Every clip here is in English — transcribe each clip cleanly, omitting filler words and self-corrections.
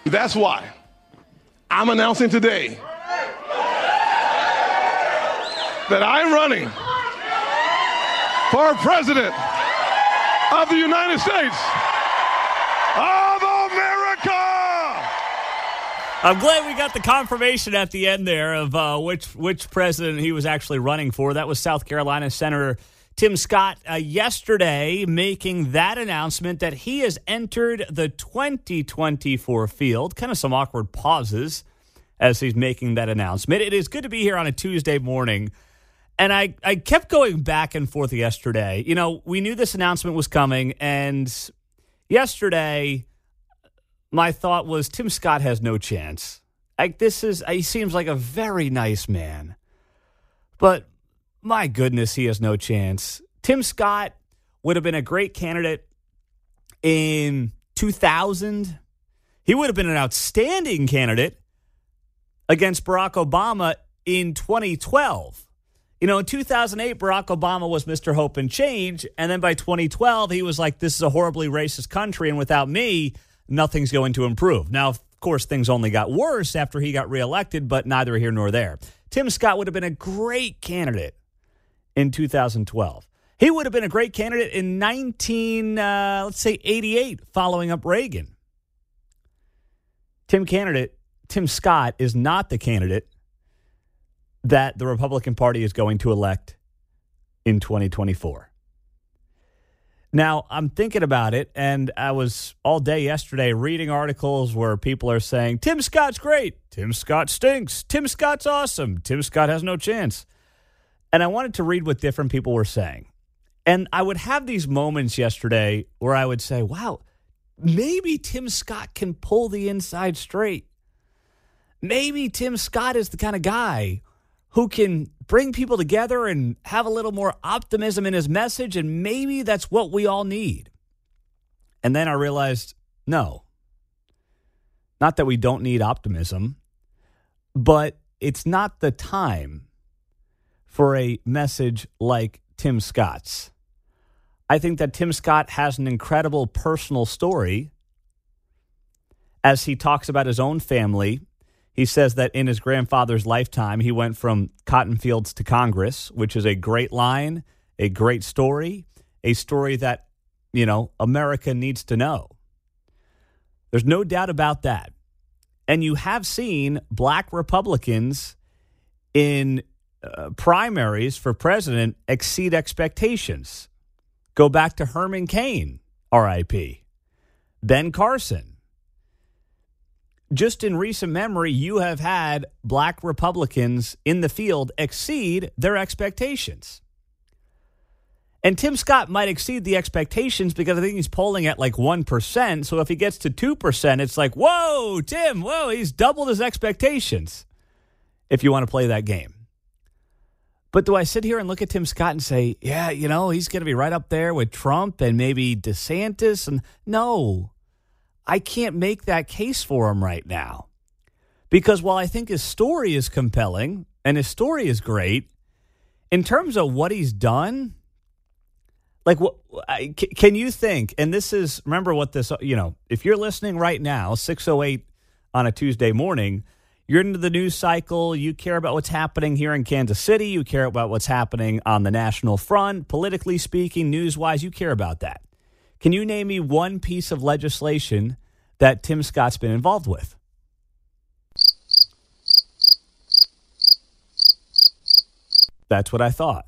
That's why I'm announcing today that I'm running for president of the United States of America. I'm glad we got the confirmation at the end there of which president he was actually running for. That was South Carolina Senator Tim Scott yesterday making that announcement that he has entered the 2024 field. Kind of some awkward pauses as he's making that announcement. It is good to be here on a Tuesday morning. And I kept going back and forth yesterday. You know, we knew this announcement was coming. And yesterday, my thought was Tim Scott has no chance. He seems like a very nice man. But my goodness, he has no chance. Tim Scott would have been a great candidate in 2000. He would have been an outstanding candidate against Barack Obama in 2012. You know, in 2008, Barack Obama was Mr. Hope and Change. And then by 2012, he was like, this is a horribly racist country. And without me, nothing's going to improve. Now, of course, things only got worse after he got reelected, but neither here nor there. Tim Scott would have been a great candidate in 2012. He would have been a great candidate in 88, following up Reagan. Tim Scott is not the candidate that the Republican Party is going to elect in 2024. Now, I'm thinking about it, and I was all day yesterday reading articles where people are saying, Tim Scott's great, Tim Scott stinks, Tim Scott's awesome, Tim Scott has no chance. And I wanted to read what different people were saying. And I would have these moments yesterday where I would say, wow, maybe Tim Scott can pull the inside straight. Maybe Tim Scott is the kind of guy who can bring people together and have a little more optimism in his message, and maybe that's what we all need. And then I realized, no. Not that we don't need optimism, but it's not the time for a message like Tim Scott's. I think that Tim Scott has an incredible personal story as he talks about his own family. He says that in his grandfather's lifetime, he went from cotton fields to Congress, which is a great line, a great story, a story that, you know, America needs to know. There's no doubt about that. And you have seen black Republicans in primaries for president exceed expectations. Go back to Herman Cain, R.I.P., Ben Carson. Just in recent memory, you have had black Republicans in the field exceed their expectations. And Tim Scott might exceed the expectations because I think he's polling at like 1%. So if he gets to 2%, it's like, whoa, Tim, whoa, he's doubled his expectations, if you want to play that game. But do I sit here and look at Tim Scott and say, yeah, you know, he's going to be right up there with Trump and maybe DeSantis? And no, I can't make that case for him right now. Because while I think his story is compelling and his story is great, in terms of what he's done, like, can you think, and this is, remember what this, you know, if you're listening right now, 6:08 on a Tuesday morning, you're into the news cycle, you care about what's happening here in Kansas City, you care about what's happening on the national front, politically speaking, news-wise, you care about that. Can you name me one piece of legislation that Tim Scott's been involved with? That's what I thought.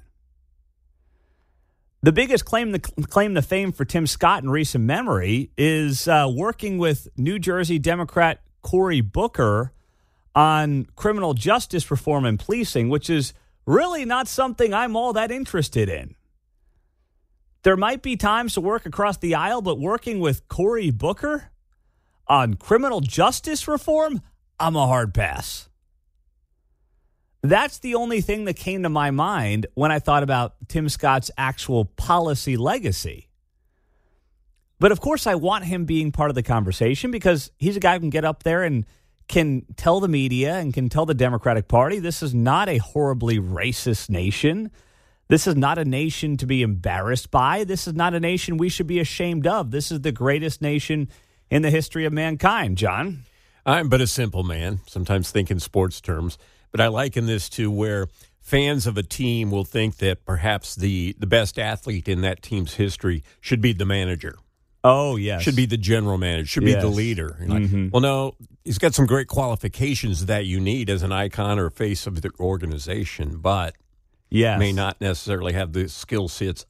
The biggest claim to fame for Tim Scott in recent memory is working with New Jersey Democrat Cory Booker on criminal justice reform and policing, which is really not something I'm all that interested in. There might be times to work across the aisle, but working with Cory Booker on criminal justice reform, I'm a hard pass. That's the only thing that came to my mind when I thought about Tim Scott's actual policy legacy. But of course, I want him being part of the conversation because he's a guy who can get up there and can tell the media and can tell the Democratic Party this is not a horribly racist nation. This is not a nation to be embarrassed by. This is not a nation we should be ashamed of. This is the greatest nation in the history of mankind, John. I'm but a simple man, sometimes think in sports terms, but I liken this to where fans of a team will think that perhaps the best athlete in that team's history should be the manager. Oh, yes. Should be the general manager, should be the leader. Like, well, no, he's got some great qualifications that you need as an icon or face of the organization, but may not necessarily have the skill sets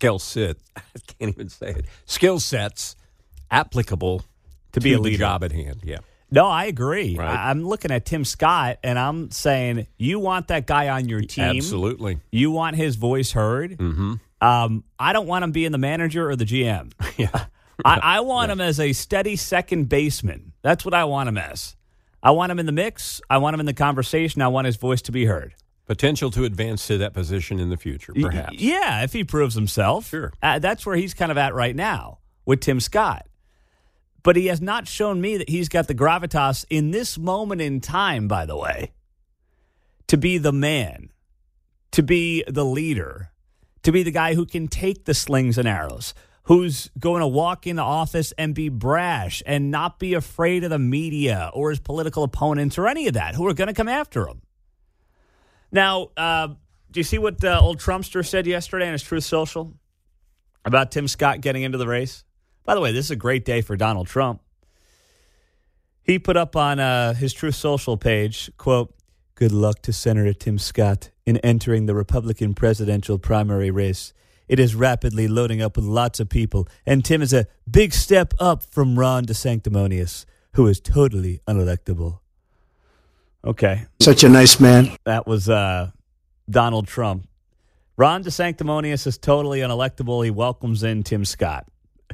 applicable to be a leader. Job at hand. Yeah. No, I agree. Right. I'm looking at Tim Scott, and I'm saying you want that guy on your team. Absolutely. You want his voice heard. Mm-hmm. I don't want him being the manager or the GM. Yeah. I want him as a steady second baseman. That's what I want him as. I want him in the mix. I want him in the conversation. I want his voice to be heard. Potential to advance to that position in the future, perhaps. Yeah, if he proves himself. Sure. That's where he's kind of at right now with Tim Scott. But he has not shown me that he's got the gravitas in this moment in time, by the way, to be the man, to be the leader, to be the guy who can take the slings and arrows, who's going to walk in the office and be brash and not be afraid of the media or his political opponents or any of that, who are going to come after him. Now, do you see what old Trumpster said yesterday on his Truth Social about Tim Scott getting into the race? By the way, this is a great day for Donald Trump. He put up on his Truth Social page, quote, "Good luck to Senator Tim Scott in entering the Republican presidential primary race. It is rapidly loading up with lots of people, and Tim is a big step up from Ron DeSanctimonious, who is totally unelectable." Okay. Such a nice man. That was Donald Trump. Ron DeSanctimonious is totally unelectable. He welcomes in Tim Scott.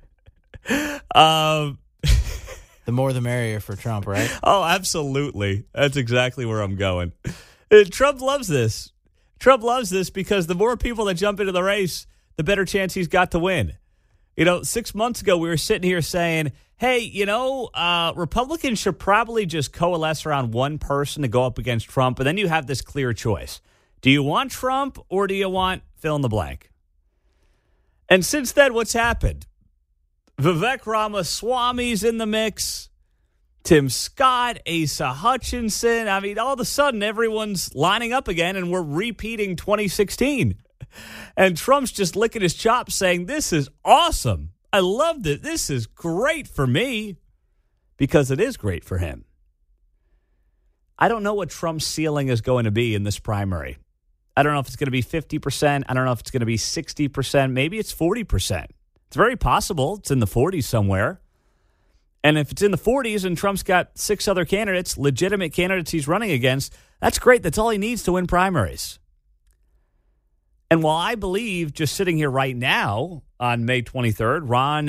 The more the merrier for Trump, right? Oh, absolutely. That's exactly where I'm going. Trump loves this. Trump loves this because the more people that jump into the race, the better chance he's got to win. 6 months ago, we were sitting here saying, hey, Republicans should probably just coalesce around one person to go up against Trump, and then you have this clear choice. Do you want Trump or do you want fill in the blank? And since then, what's happened? Vivek Ramaswamy's in the mix. Tim Scott, Asa Hutchinson. I mean, all of a sudden, everyone's lining up again, and we're repeating 2016. And Trump's just licking his chops saying, this is awesome. I love this. This is great for me, because it is great for him. I don't know what Trump's ceiling is going to be in this primary. I don't know if it's going to be 50%. I don't know if it's going to be 60%. Maybe it's 40%. It's very possible it's in the 40s somewhere. And if it's in the 40s and Trump's got 6 other candidates, legitimate candidates he's running against, that's great. That's all he needs to win primaries. And while I believe, just sitting here right now on May 23rd,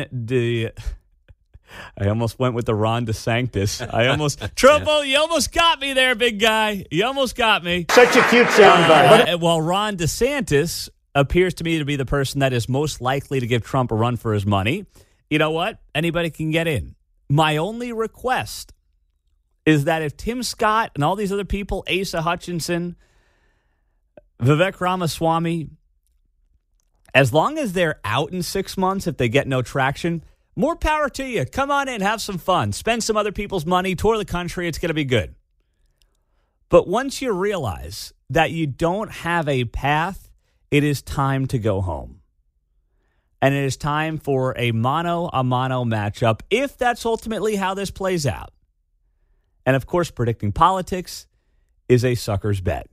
I almost went with the Ron DeSantis. Trump, you almost got me there, big guy. You almost got me. Such a cute soundbite. While Ron DeSantis appears to me to be the person that is most likely to give Trump a run for his money, you know what? Anybody can get in. My only request is that if Tim Scott and all these other people, Asa Hutchinson, Vivek Ramaswamy, as long as they're out in 6 months, if they get no traction, more power to you. Come on in, have some fun. Spend some other people's money, tour the country. It's going to be good. But once you realize that you don't have a path, it is time to go home. And it is time for a mano-a-mano matchup, if that's ultimately how this plays out. And, of course, predicting politics is a sucker's bet.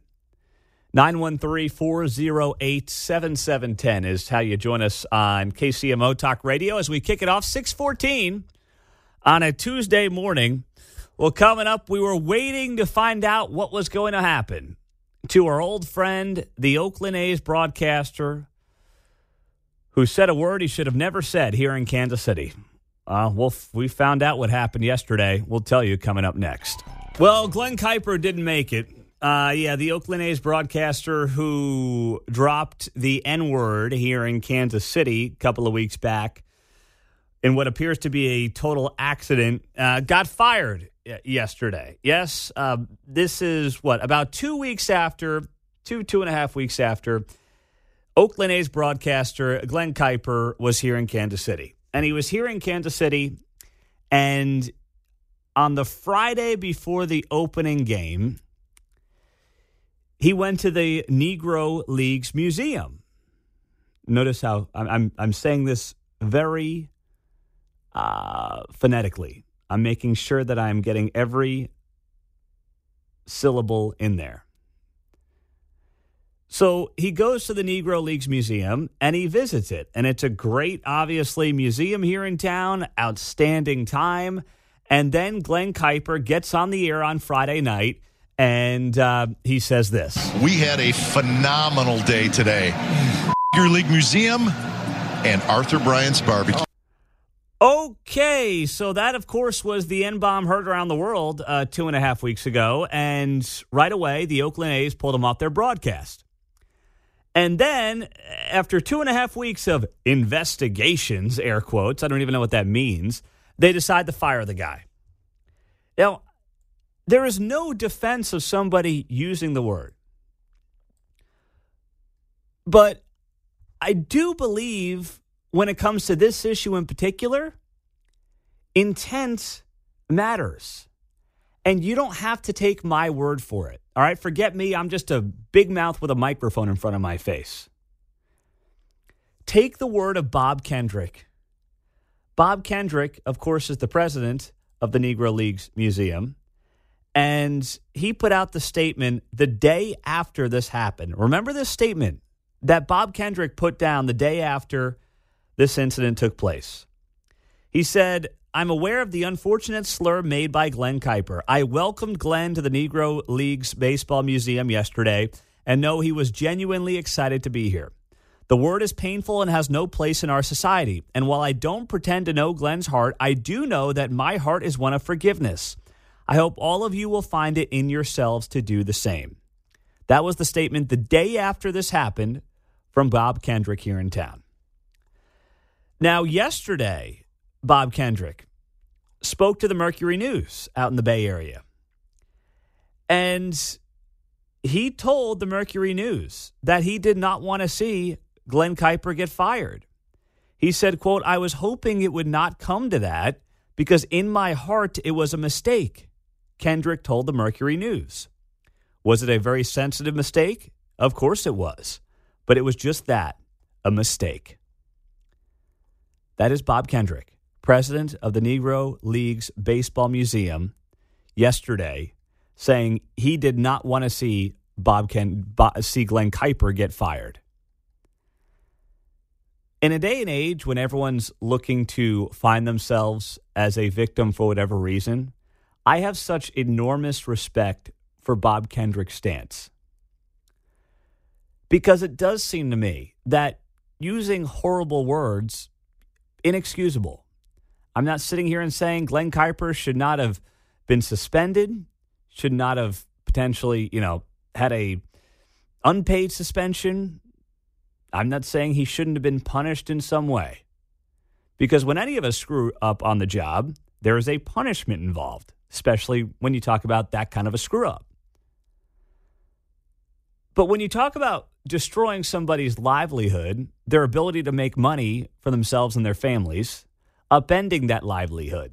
913-408-7710 is how you join us on KCMO Talk Radio as we kick it off 6:14 on a Tuesday morning. Well, coming up, we were waiting to find out what was going to happen to our old friend, the Oakland A's broadcaster, who said a word he should have never said here in Kansas City. We found out what happened yesterday. We'll tell you coming up next. Well, Glenn Kuiper didn't make it. The Oakland A's broadcaster who dropped the N-word here in Kansas City a couple of weeks back in what appears to be a total accident, got fired yesterday. Yes, this is about 2 weeks after, 2.5 weeks after, Oakland A's broadcaster Glenn Kuiper was here in Kansas City. And he was here in Kansas City, and on the Friday before the opening game, he went to the Negro Leagues Museum. Notice how I'm saying this very phonetically. I'm making sure that I'm getting every syllable in there. So he goes to the Negro Leagues Museum and he visits it. And it's a great, obviously, museum here in town. Outstanding time. And then Glenn Kuiper gets on the air on Friday night and he says this. We had a phenomenal day today. Negro League Museum and Arthur Bryant's Barbecue. Okay, so that, of course, was the N-bomb heard around the world 2.5 weeks ago. And right away, the Oakland A's pulled him off their broadcast. And then, after 2.5 weeks of investigations, air quotes, I don't even know what that means, they decide to fire the guy. Now, there is no defense of somebody using the word. But I do believe when it comes to this issue in particular, intent matters. And you don't have to take my word for it. All right, forget me. I'm just a big mouth with a microphone in front of my face. Take the word of Bob Kendrick. Bob Kendrick, of course, is the president of the Negro Leagues Museum. And he put out the statement the day after this happened. Remember this statement that Bob Kendrick put down the day after this incident took place. He said, I'm aware of the unfortunate slur made by Glenn Kuiper. I welcomed Glenn to the Negro Leagues Baseball Museum yesterday and know he was genuinely excited to be here. The word is painful and has no place in our society. And while I don't pretend to know Glenn's heart, I do know that my heart is one of forgiveness. I hope all of you will find it in yourselves to do the same. That was the statement the day after this happened from Bob Kendrick here in town. Now, yesterday, Bob Kendrick spoke to the Mercury News out in the Bay Area. And he told the Mercury News that he did not want to see Glenn Kuiper get fired. He said, quote, I was hoping it would not come to that because in my heart it was a mistake, Kendrick told the Mercury News. Was it a very sensitive mistake? Of course it was. But it was just that, a mistake. That is Bob Kendrick, president of the Negro Leagues Baseball Museum, yesterday, saying he did not want to see see Glenn Kuiper get fired. In a day and age when everyone's looking to find themselves as a victim for whatever reason, I have such enormous respect for Bob Kendrick's stance. Because it does seem to me that using horrible words, inexcusable. I'm not sitting here and saying Glenn Kuiper should not have been suspended, should not have potentially, had a unpaid suspension. I'm not saying he shouldn't have been punished in some way. Because when any of us screw up on the job, there is a punishment involved, especially when you talk about that kind of a screw up. But when you talk about destroying somebody's livelihood, their ability to make money for themselves and their families, upending that livelihood,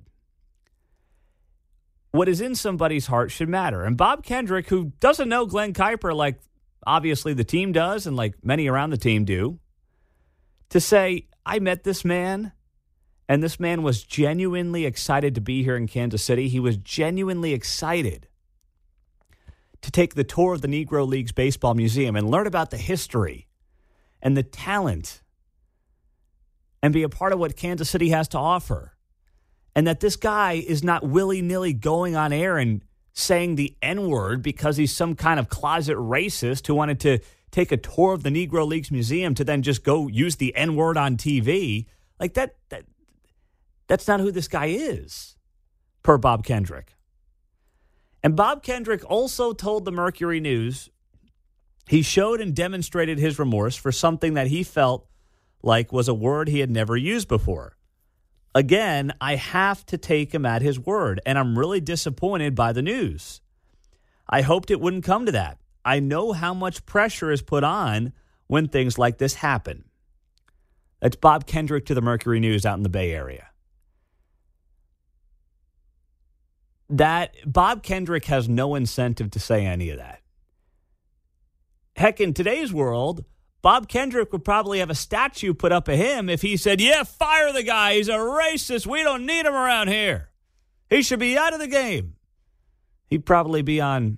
what is in somebody's heart should matter. And Bob Kendrick, who doesn't know Glenn Kuiper like obviously the team does and like many around the team do, to say, I met this man and this man was genuinely excited to be here in Kansas City. He was genuinely excited to take the tour of the Negro Leagues Baseball Museum and learn about the history and the talent and be a part of what Kansas City has to offer. And that this guy is not willy-nilly going on air and saying the N-word because he's some kind of closet racist who wanted to take a tour of the Negro Leagues Museum to then just go use the N-word on TV. Like that's not who this guy is, per Bob Kendrick. And Bob Kendrick also told the Mercury News he showed and demonstrated his remorse for something that he felt like was a word he had never used before. Again, I have to take him at his word, and I'm really disappointed by the news. I hoped it wouldn't come to that. I know how much pressure is put on when things like this happen. That's Bob Kendrick to the Mercury News out in the Bay Area. that Bob Kendrick has no incentive to say any of that. Heck, in today's world, Bob Kendrick would probably have a statue put up of him if he said, yeah, fire the guy. He's a racist. We don't need him around here. He should be out of the game. He'd probably be on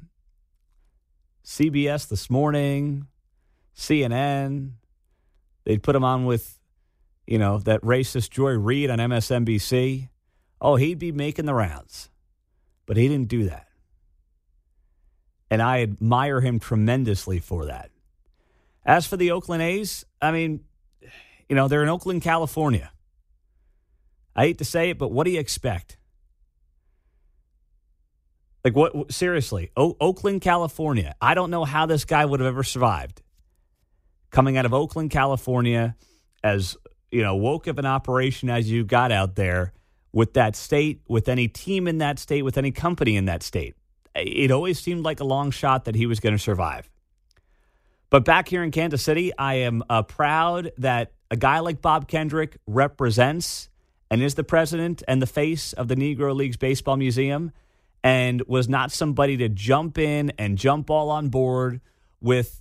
CBS This Morning, CNN. They'd put him on with, that racist Joy Reid on MSNBC. Oh, he'd be making the rounds. But he didn't do that. And I admire him tremendously for that. As for the Oakland A's, they're in Oakland, California. I hate to say it, but what do you expect? Like, what? Seriously, Oakland, California. I don't know how this guy would have ever survived. Coming out of Oakland, California, as, woke of an operation as you got out there, with that state, with any team in that state, with any company in that state. It always seemed like a long shot that he was going to survive. But back here in Kansas City, I am proud that a guy like Bob Kendrick represents and is the president and the face of the Negro Leagues Baseball Museum, and was not somebody to jump in and jump all on board with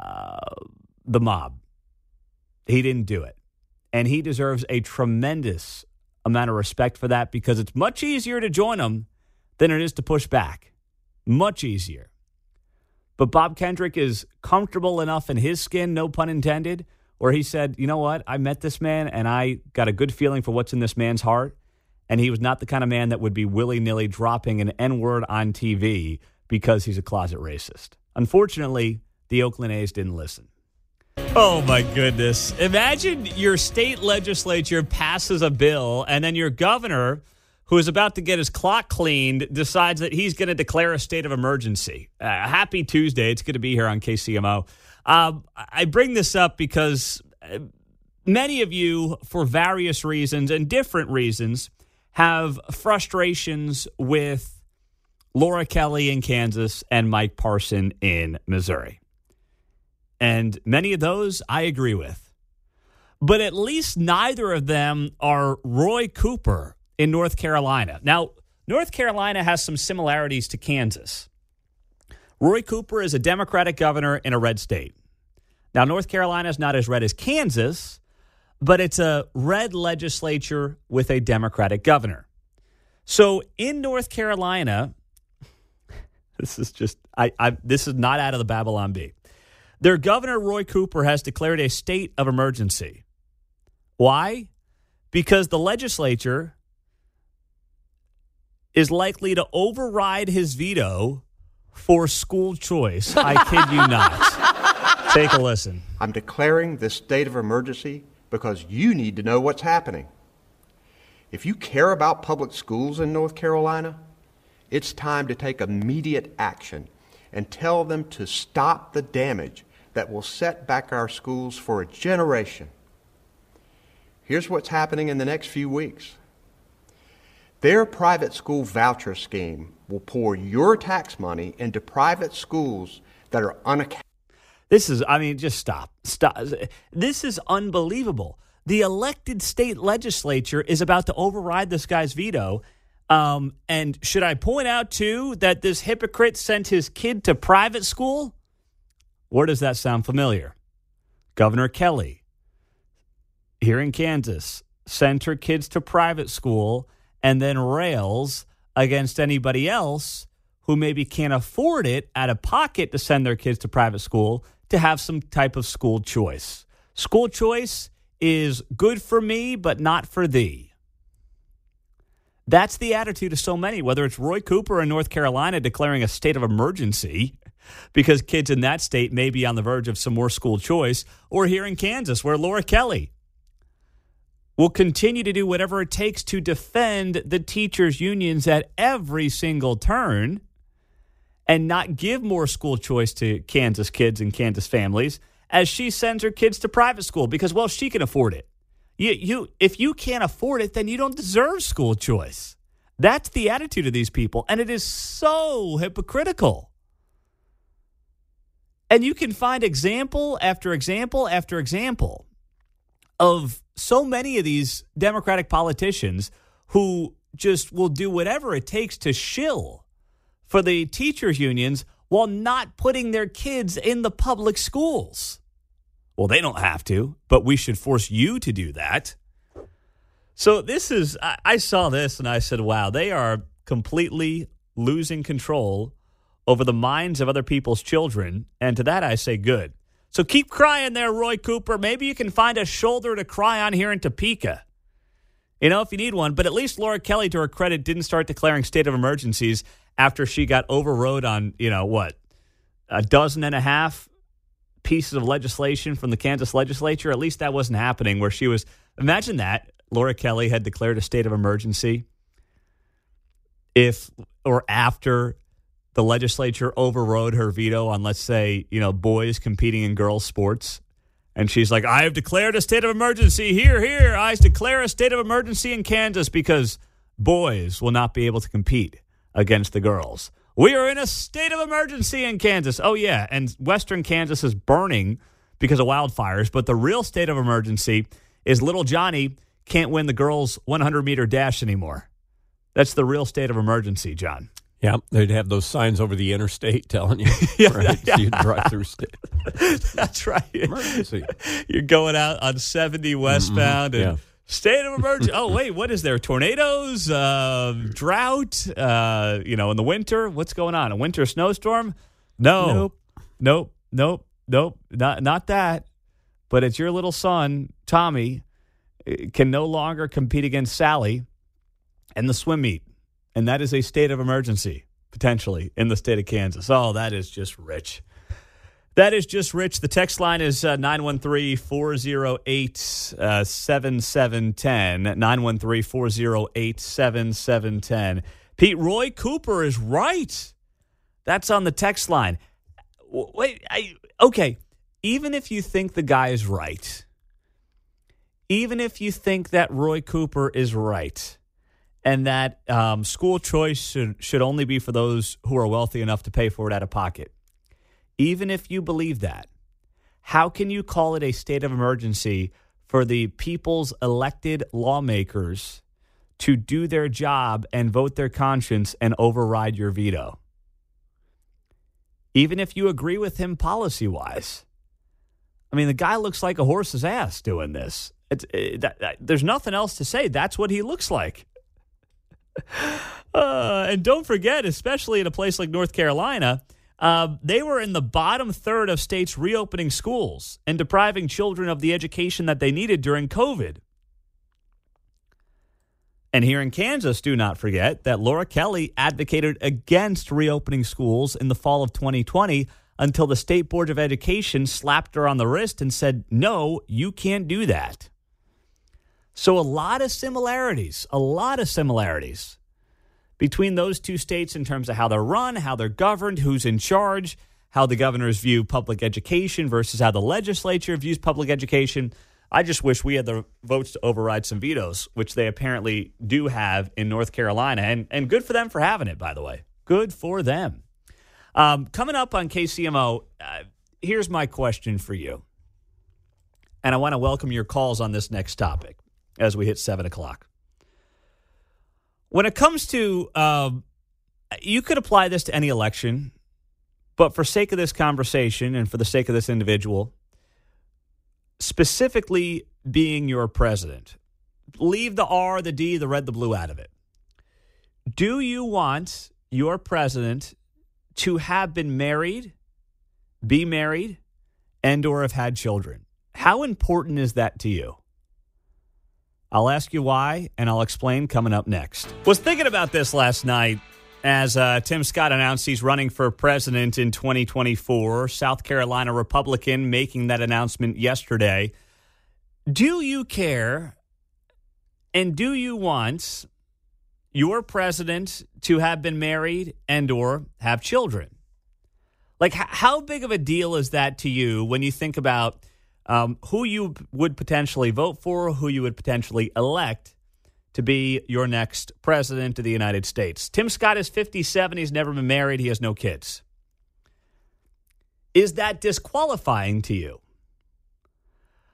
the mob. He didn't do it. And he deserves a tremendous amount of respect for that, because it's much easier to join them than it is to push back. Much easier. But Bob Kendrick is comfortable enough in his skin, no pun intended, where he said, you know what, I met this man and I got a good feeling for what's in this man's heart. And he was not the kind of man that would be willy-nilly dropping an N-word on TV because he's a closet racist. Unfortunately, the Oakland A's didn't listen. Oh, my goodness. Imagine your state legislature passes a bill and then your governor, who is about to get his clock cleaned, decides that he's going to declare a state of emergency. Happy Tuesday. It's good to be here on KCMO. I bring this up because many of you, for various reasons and different reasons, have frustrations with Laura Kelly in Kansas and Mike Parson in Missouri. And many of those I agree with. But at least neither of them are Roy Cooper in North Carolina. Now, North Carolina has some similarities to Kansas. Roy Cooper is a Democratic governor in a red state. Now, North Carolina is not as red as Kansas, but it's a red legislature with a Democratic governor. So in North Carolina, this is not out of the Babylon Bee. Their governor, Roy Cooper, has declared a state of emergency. Why? Because the legislature is likely to override his veto for school choice. I kid you not. Take a listen. I'm declaring this state of emergency because you need to know what's happening. If you care about public schools in North Carolina, it's time to take immediate action and tell them to stop the damage that will set back our schools for a generation. Here's what's happening in the next few weeks. Their private school voucher scheme will pour your tax money into private schools that are unaccountable. Just stop. This is unbelievable. The elected state legislature is about to override this guy's veto. And should I point out, too, that this hypocrite sent his kid to private school? Where does that sound familiar? Governor Kelly, here in Kansas, sent her kids to private school and then rails against anybody else who maybe can't afford it out of pocket to send their kids to private school to have some type of school choice. School choice is good for me, but not for thee. That's the attitude of so many, whether it's Roy Cooper in North Carolina declaring a state of emergency because kids in that state may be on the verge of some more school choice, or here in Kansas where Laura Kelly will continue to do whatever it takes to defend the teachers' unions at every single turn and not give more school choice to Kansas kids and Kansas families as she sends her kids to private school because, well, she can afford it. If you can't afford it, then you don't deserve school choice. That's the attitude of these people, and it is so hypocritical. And you can find example after example after example of so many of these Democratic politicians who just will do whatever it takes to shill for the teachers' unions while not putting their kids in the public schools. Well, they don't have to, but we should force you to do that. So this is, I saw this and I said, wow, they are completely losing control over the minds of other people's children. And to that I say good. So keep crying there, Roy Cooper. Maybe you can find a shoulder to cry on here in Topeka. You know, if you need one. But at least Laura Kelly, to her credit, didn't start declaring state of emergencies after she got overrode on, a dozen and a half pieces of legislation from the Kansas legislature. At least that wasn't happening where she was. Imagine that. Laura Kelly had declared a state of emergency after the legislature overrode her veto on, let's say, boys competing in girls' sports. And she's like, I have declared a state of emergency. Here. I declare a state of emergency in Kansas because boys will not be able to compete against the girls. We are in a state of emergency in Kansas. Oh, yeah. And western Kansas is burning because of wildfires. But the real state of emergency is little Johnny can't win the girls' 100-meter dash anymore. That's the real state of emergency, John. Yeah, they'd have those signs over the interstate telling you. Right? So you'd drive through state. That's right. Emergency. You're going out on 70 westbound and state of emergency. Oh, wait, what is there? Tornadoes, drought, in the winter? What's going on? A winter snowstorm? No. Nope. Not that. But it's your little son, Tommy, can no longer compete against Sally in the swim meet. And that is a state of emergency, potentially, in the state of Kansas. Oh, that is just rich. That is just rich. The text line is 913-408-7710. 913-408-7710. Pete, Roy Cooper is right. That's on the text line. Wait, okay. Even if you think the guy is right, even if you think that Roy Cooper is right, and that school choice should only be for those who are wealthy enough to pay for it out of pocket. Even if you believe that, how can you call it a state of emergency for the people's elected lawmakers to do their job and vote their conscience and override your veto? Even if you agree with him policy-wise. I mean, the guy looks like a horse's ass doing this. There's nothing else to say. That's what he looks like. And don't forget, especially in a place like North Carolina, they were in the bottom third of states reopening schools and depriving children of the education that they needed during COVID. And here in Kansas, do not forget that Laura Kelly advocated against reopening schools in the fall of 2020 until the State Board of Education slapped her on the wrist and said, no, you can't do that. So a lot of similarities between those two states in terms of how they're run, how they're governed, who's in charge, how the governors view public education versus how the legislature views public education. I just wish we had the votes to override some vetoes, which they apparently do have in North Carolina. And good for them for having it, by the way. Good for them. Coming up on KCMO, here's my question for you. And I want to welcome your calls on this next topic as we hit 7 o'clock. When it comes to, you could apply this to any election, but for sake of this conversation and for the sake of this individual, specifically being your president, leave the R, the D, the red, the blue out of it. Do you want your president to have been married, be married, and or have had children? How important is that to you? I'll ask you why, and I'll explain coming up next. Was thinking about this last night as Tim Scott announced he's running for president in 2024. South Carolina Republican making that announcement yesterday. Do you care and do you want your president to have been married and or have children? Like, how big of a deal is that to you when you think about who you would potentially vote for, who you would potentially elect to be your next president of the United States? Tim Scott is 57. He's never been married. He has no kids. Is that disqualifying to you?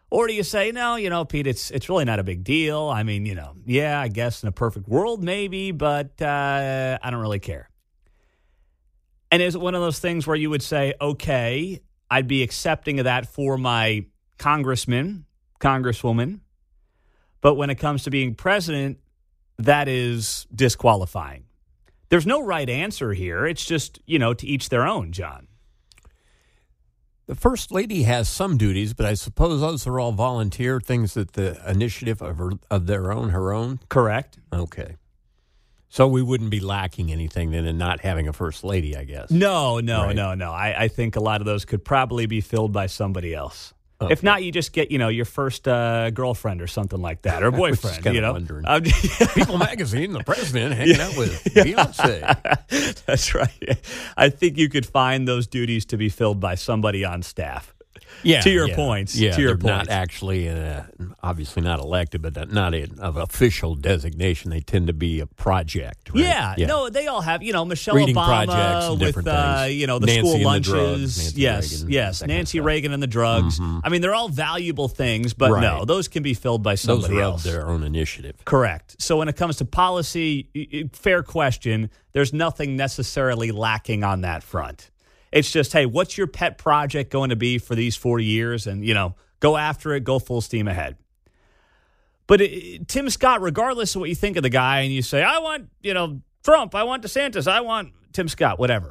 Or do you say, no, Pete, it's really not a big deal. I mean, yeah, I guess in a perfect world, maybe, but I don't really care. And is it one of those things where you would say, okay, I'd be accepting of that for my congressman, congresswoman, but when it comes to being president, that is disqualifying? There's no right answer here. It's just, to each their own, John. The First Lady has some duties, but I suppose those are all volunteer things that the initiative of their own, her own? Correct. Okay. So we wouldn't be lacking anything then in not having a First Lady, I guess. No. I think a lot of those could probably be filled by somebody else. Okay. If not, you just get, your first girlfriend or something like that, or boyfriend. Wondering. People Magazine, the president hanging out with Beyonce. That's right. I think you could find those duties to be filled by somebody on staff. Yeah, to your points. Yeah, to your they're not actually, obviously not elected, but not of official designation. They tend to be a project. Right? Yeah, no, they all have. Michelle Reading Obama with the Nancy school lunches. Reagan, Nancy Reagan and the drugs. Mm-hmm. I mean, they're all valuable things, but no, those can be filled by somebody else. Those are of their own initiative. Correct. So when it comes to policy, fair question. There's nothing necessarily lacking on that front. It's just, hey, what's your pet project going to be for these 4 years? And, go after it, go full steam ahead. But Tim Scott, regardless of what you think of the guy, and you say, I want, Trump, I want DeSantis, I want Tim Scott, whatever.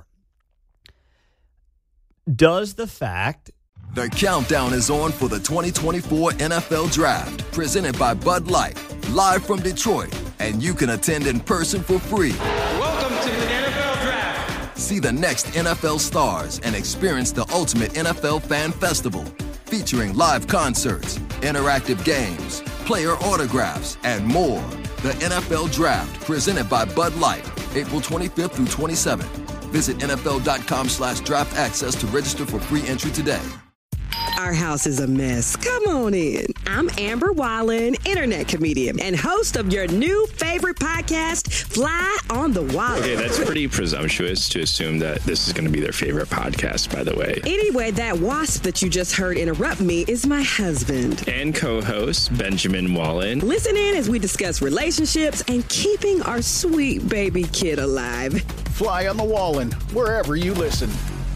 Does the fact... The countdown is on for the 2024 NFL Draft, presented by Bud Light, live from Detroit, and you can attend in person for free. Welcome to the NFL Draft. See the next NFL stars and experience the ultimate NFL fan festival, featuring live concerts, interactive games, player autographs, and more. The NFL Draft, presented by Bud Light, April 25th through 27th. Visit NFL.com/draft access to register for free entry today. Our house is a mess. Come on in. I'm Amber Wallen, internet comedian and host of your new favorite podcast, Fly on the Wallen. Okay, that's pretty presumptuous to assume that this is going to be their favorite podcast, by the way. Anyway, that wasp that you just heard interrupt me is my husband. And co-host, Benjamin Wallen. Listen in as we discuss relationships and keeping our sweet baby kid alive. Fly on the Wallen, wherever you listen.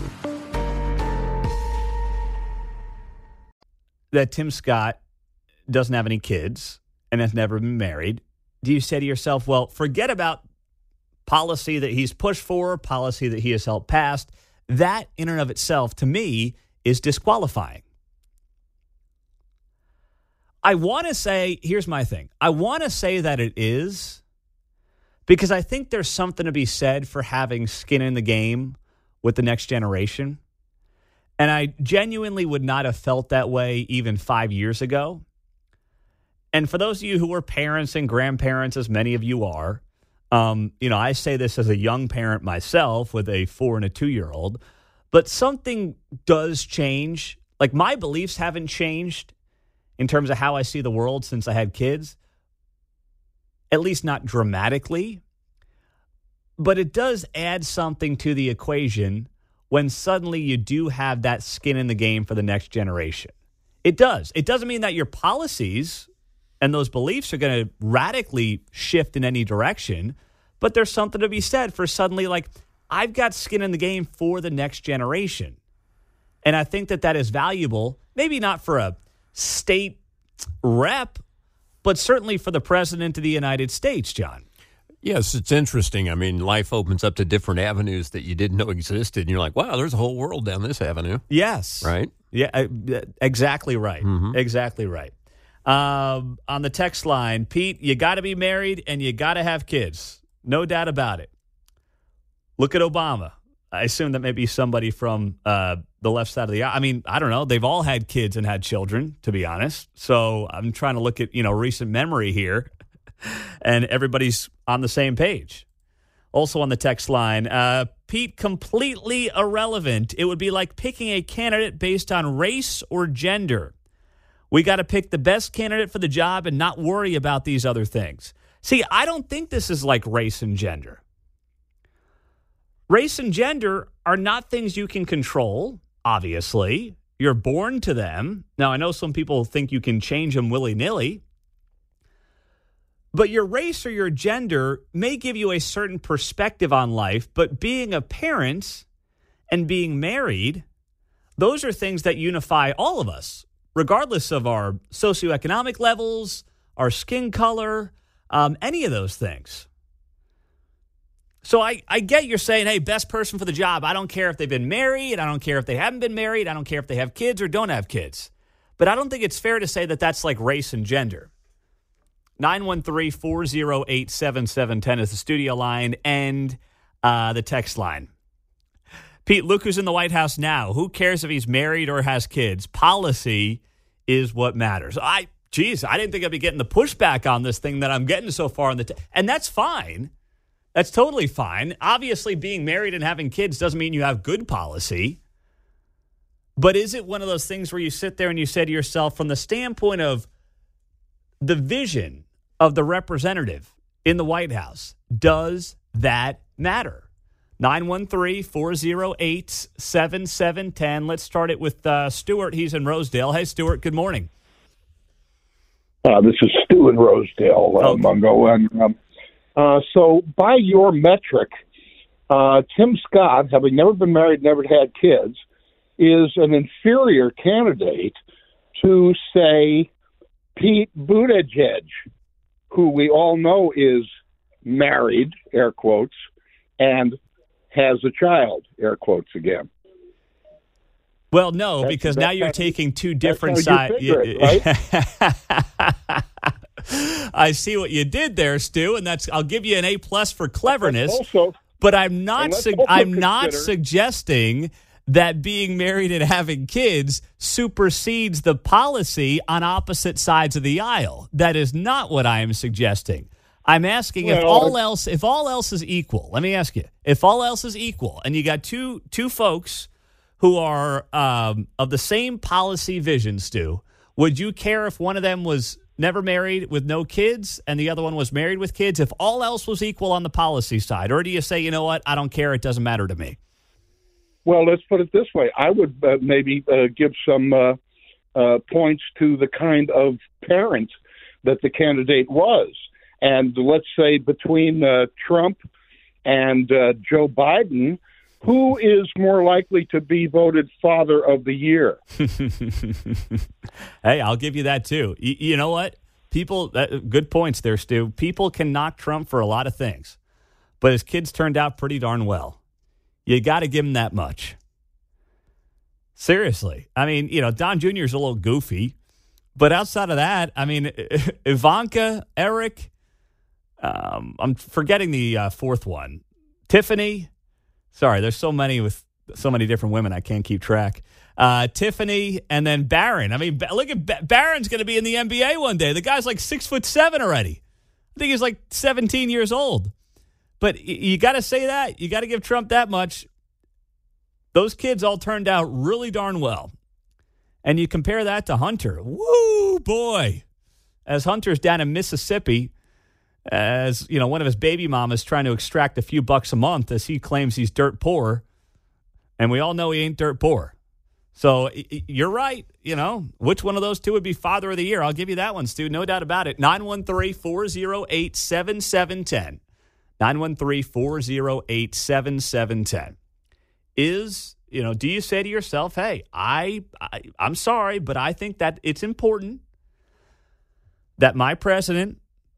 That Tim Scott doesn't have any kids and has never been married, do you say to yourself, well, forget about policy that he's pushed for, policy that he has helped pass. That in and of itself, to me, is disqualifying. I want to say, here's my thing. I want to say that it is because I think there's something to be said for having skin in the game with the next generation. And I genuinely would not have felt that way even 5 years ago. And for those of you who are parents and grandparents, as many of you are, I say this as a young parent myself with a 4 and a 2-year-old, but something does change. Like my beliefs haven't changed in terms of how I see the world since I had kids, at least not dramatically. But it does add something to the equation when suddenly you do have that skin in the game for the next generation. It does. It doesn't mean that your policies and those beliefs are going to radically shift in any direction, but there's something to be said for suddenly like, I've got skin in the game for the next generation. And I think that is valuable, maybe not for a state rep, but certainly for the president of the United States, John. Yes, it's interesting. I mean, life opens up to different avenues that you didn't know existed. And you're like, wow, there's a whole world down this avenue. Yes. Right? Yeah, exactly right. Mm-hmm. Exactly right. On the text line, Pete, you got to be married and you got to have kids. No doubt about it. Look at Obama. I assume that may be somebody from the left side of the aisle. I mean, I don't know. They've all had kids and had children, to be honest. So I'm trying to look at, recent memory here. And everybody's on the same page. Also on the text line, Pete, completely irrelevant. It would be like picking a candidate based on race or gender. We got to pick the best candidate for the job and not worry about these other things. See, I don't think this is like race and gender. Race and gender are not things you can control, obviously. You're born to them. Now, I know some people think you can change them willy-nilly, but your race or your gender may give you a certain perspective on life, but being a parent and being married, those are things that unify all of us, regardless of our socioeconomic levels, our skin color, any of those things. So I get you're saying, hey, best person for the job. I don't care if they've been married. I don't care if they haven't been married. I don't care if they have kids or don't have kids. But I don't think it's fair to say that that's like race and gender. 913-408-7710 is the studio line and the text line. Pete, look who's in the White House now. Who cares if he's married or has kids? Policy is what matters. I didn't think I'd be getting the pushback on this thing that I'm getting so far. And that's fine. That's totally fine. Obviously, being married and having kids doesn't mean you have good policy. But is it one of those things where you sit there and you say to yourself, from the standpoint of the vision of the representative in the White House, does that matter? 913-408-7710. Let's start it with Stuart. He's in Rosedale. Hey, Stuart, good morning. This is Stu in Rosedale, Mungo. And so by your metric, Tim Scott, having never been married, never had kids, is an inferior candidate to, say, Pete Buttigieg, who we all know is married, air quotes, and has a child, air quotes again. Well, no, because now you're taking two different sides. Right? I see what you did there, Stu, and I'll give you an A+ for cleverness. But I'm not suggesting that being married and having kids supersedes the policy on opposite sides of the aisle. That is not what I am suggesting. I'm asking if all else is equal. Let me ask you, if all else is equal, and you got two folks who are of the same policy vision, Stu, would you care if one of them was never married with no kids and the other one was married with kids, if all else was equal on the policy side? Or do you say, you know what, I don't care, it doesn't matter to me? Well, let's put it this way. I would maybe give some points to the kind of parent that the candidate was. And let's say between Trump and Joe Biden, who is more likely to be voted Father of the Year? Hey, I'll give you that too. You know what? People, good points there, Stu. People can knock Trump for a lot of things, but his kids turned out pretty darn well. You got to give him that much. Seriously. I mean, Don Jr. is a little goofy, but outside of that, I mean, Ivanka, Eric, I'm forgetting the fourth one. Tiffany. Sorry, there's so many with so many different women, I can't keep track. Tiffany, and then Barron. I mean, look at Barron's going to be in the NBA one day. The guy's like 6'7" already. I think he's like 17 years old. But you got to say that. You got to give Trump that much. Those kids all turned out really darn well. And you compare that to Hunter. Woo, boy. As Hunter's down in Mississippi, as one of his baby mamas trying to extract a few bucks a month as he claims he's dirt poor. And we all know he ain't dirt poor. So you're right. Which one of those two would be Father of the Year? I'll give you that one, Stu. No doubt about it. 913-408-7710. 913-408-7710. Do you say to yourself, hey, I'm sorry, but I think that it's important that my president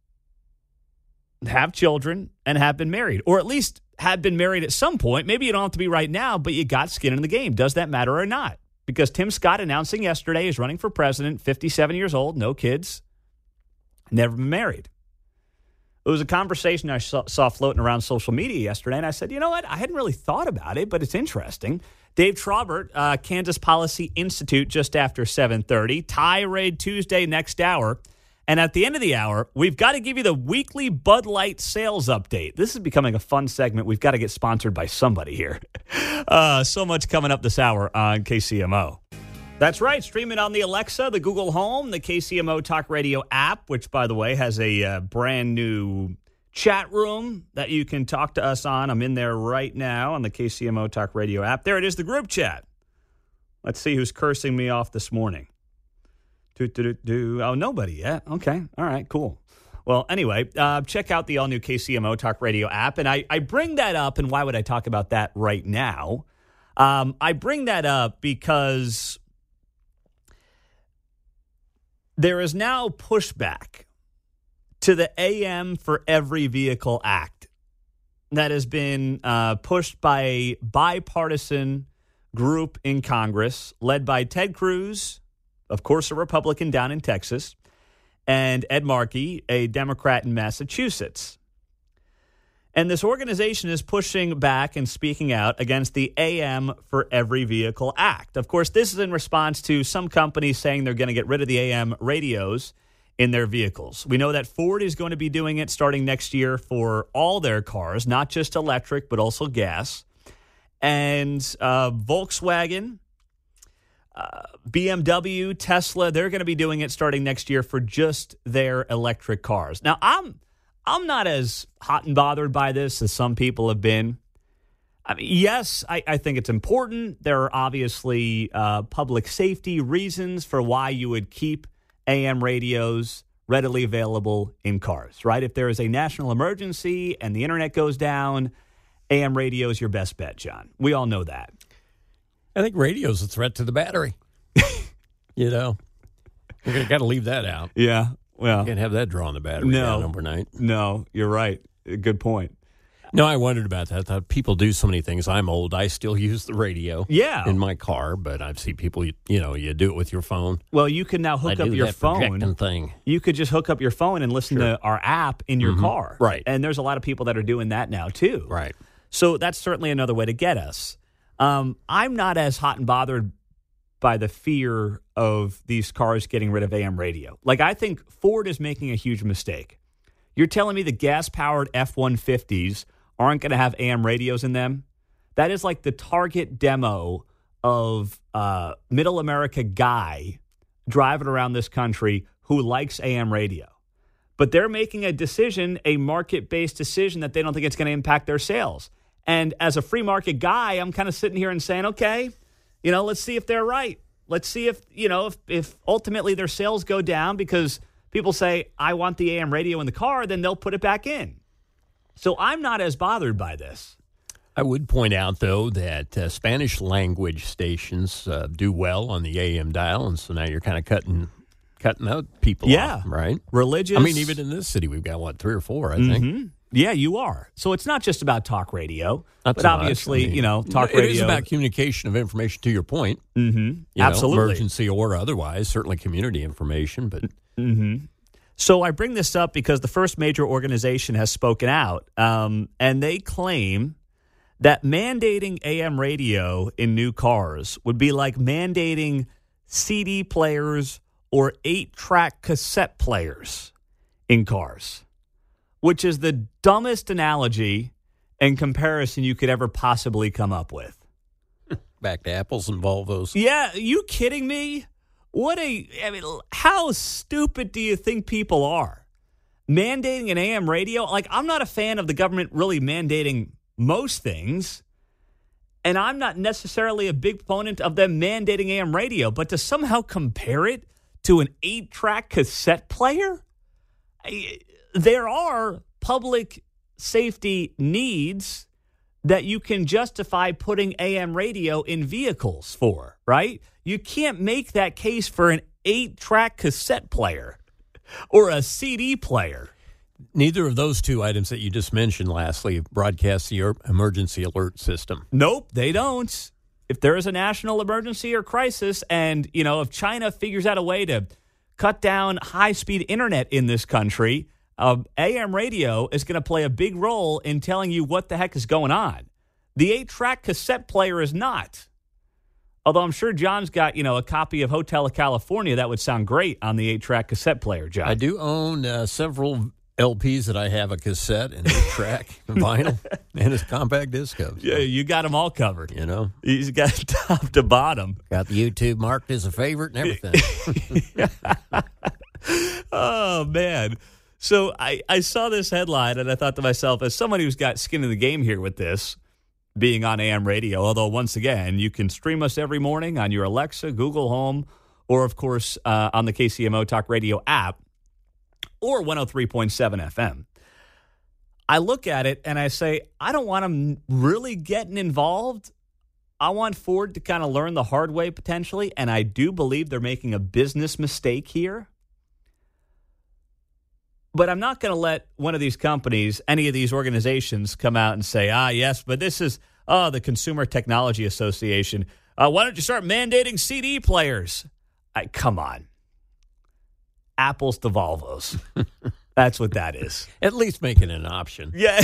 have children and have been married, or at least have been married at some point. Maybe you don't have to be right now, but you got skin in the game. Does that matter or not? Because Tim Scott announcing yesterday is running for president, 57 years old, no kids, never been married. It was a conversation I saw floating around social media yesterday, and I said, you know what? I hadn't really thought about it, but it's interesting. Dave Traubert, Kansas Policy Institute, just after 7:30. Tirade Tuesday next hour. And at the end of the hour, we've got to give you the weekly Bud Light sales update. This is becoming a fun segment. We've got to get sponsored by somebody here. So much coming up this hour on KCMO. That's right. Streaming on the Alexa, the Google Home, the KCMO Talk Radio app, which, by the way, has a brand new chat room that you can talk to us on. I'm in there right now on the KCMO Talk Radio app. There it is, the group chat. Let's see who's cursing me off this morning. Oh, nobody yet. Okay. All right, cool. Well, anyway, check out the all-new KCMO Talk Radio app. And I bring that up, and why would I talk about that right now? I bring that up because there is now pushback to the AM for Every Vehicle Act that has been pushed by a bipartisan group in Congress led by Ted Cruz, of course, a Republican down in Texas, and Ed Markey, a Democrat in Massachusetts. And this organization is pushing back and speaking out against the AM for Every Vehicle Act. Of course, this is in response to some companies saying they're going to get rid of the AM radios in their vehicles. We know that Ford is going to be doing it starting next year for all their cars, not just electric, but also gas. And Volkswagen, BMW, Tesla, they're going to be doing it starting next year for just their electric cars. Now, I'm not as hot and bothered by this as some people have been. I mean, yes, I think it's important. There are obviously public safety reasons for why you would keep AM radios readily available in cars, right? If there is a national emergency and the internet goes down, AM radio is your best bet, John. We all know that. I think radio is a threat to the battery. You know, you got to leave that out. Yeah, well, you can't have that drawing the battery down overnight. No, you're right. Good point. No, I wondered about that. I thought people do so many things. I'm old. I still use the radio in my car, but I've seen people, you do it with your phone. Well, you can now hook up your phone. Thing. You could just hook up your phone and listen to our app in your car. Right. And there's a lot of people that are doing that now, too. Right. So that's certainly another way to get us. I'm not as hot and bothered by the fear of these cars getting rid of AM radio. Like, I think Ford is making a huge mistake. You're telling me the gas-powered F-150s aren't going to have AM radios in them? That is like the target demo of middle America guy driving around this country who likes AM radio. But they're making a decision, a market-based decision, that they don't think it's going to impact their sales. And as a free market guy, I'm kind of sitting here and saying, okay, let's see if they're right. Let's see if ultimately their sales go down because people say, I want the AM radio in the car, then they'll put it back in. So I'm not as bothered by this. I would point out, though, that Spanish language stations do well on the AM dial, and so now you're kind of cutting out people off, right? Religious. I mean, even in this city, we've got, 3 or 4, I think. Yeah, you are. So it's not just about talk radio, but obviously, talk radio. It is about communication of information, to your point. Absolutely. Emergency or otherwise, certainly community information, but... So I bring this up because the first major organization has spoken out, and they claim that mandating AM radio in new cars would be like mandating CD players or 8-track cassette players in cars, which is the dumbest analogy and comparison you could ever possibly come up with. Back to Apples and Volvos. Yeah, are you kidding me? How stupid do you think people are? Mandating an AM radio? Like, I'm not a fan of the government really mandating most things, and I'm not necessarily a big proponent of them mandating AM radio, but to somehow compare it to an 8-track cassette player? There are public safety needs that you can justify putting AM radio in vehicles for, right? You can't make that case for an 8-track cassette player or a CD player. Neither of those two items that you just mentioned, lastly, broadcast the emergency alert system. Nope, they don't. If there is a national emergency or crisis and, if China figures out a way to cut down high-speed internet in this country, AM radio is going to play a big role in telling you what the heck is going on. The 8-track cassette player is not. Although I'm sure John's got, a copy of Hotel California that would sound great on the 8-track cassette player, John. I do own several LPs that I have a cassette and 8-track vinyl and a compact disc of. So. Yeah, you got them all covered. He's got top to bottom. Got the YouTube marked as a favorite and everything. Oh, man. So I saw this headline and I thought to myself, as somebody who's got skin in the game here with this, being on AM radio, although once again, you can stream us every morning on your Alexa, Google Home, or of course on the KCMO Talk Radio app or 103.7 FM. I look at it and I say, I don't want them really getting involved. I want Ford to kind of learn the hard way potentially, and I do believe they're making a business mistake here. But I'm not going to let one of these companies, any of these organizations, come out and say, yes, but this is the Consumer Technology Association. Why don't you start mandating CD players? Come on. Apples to Volvos. That's what that is. At least make it an option. Yeah.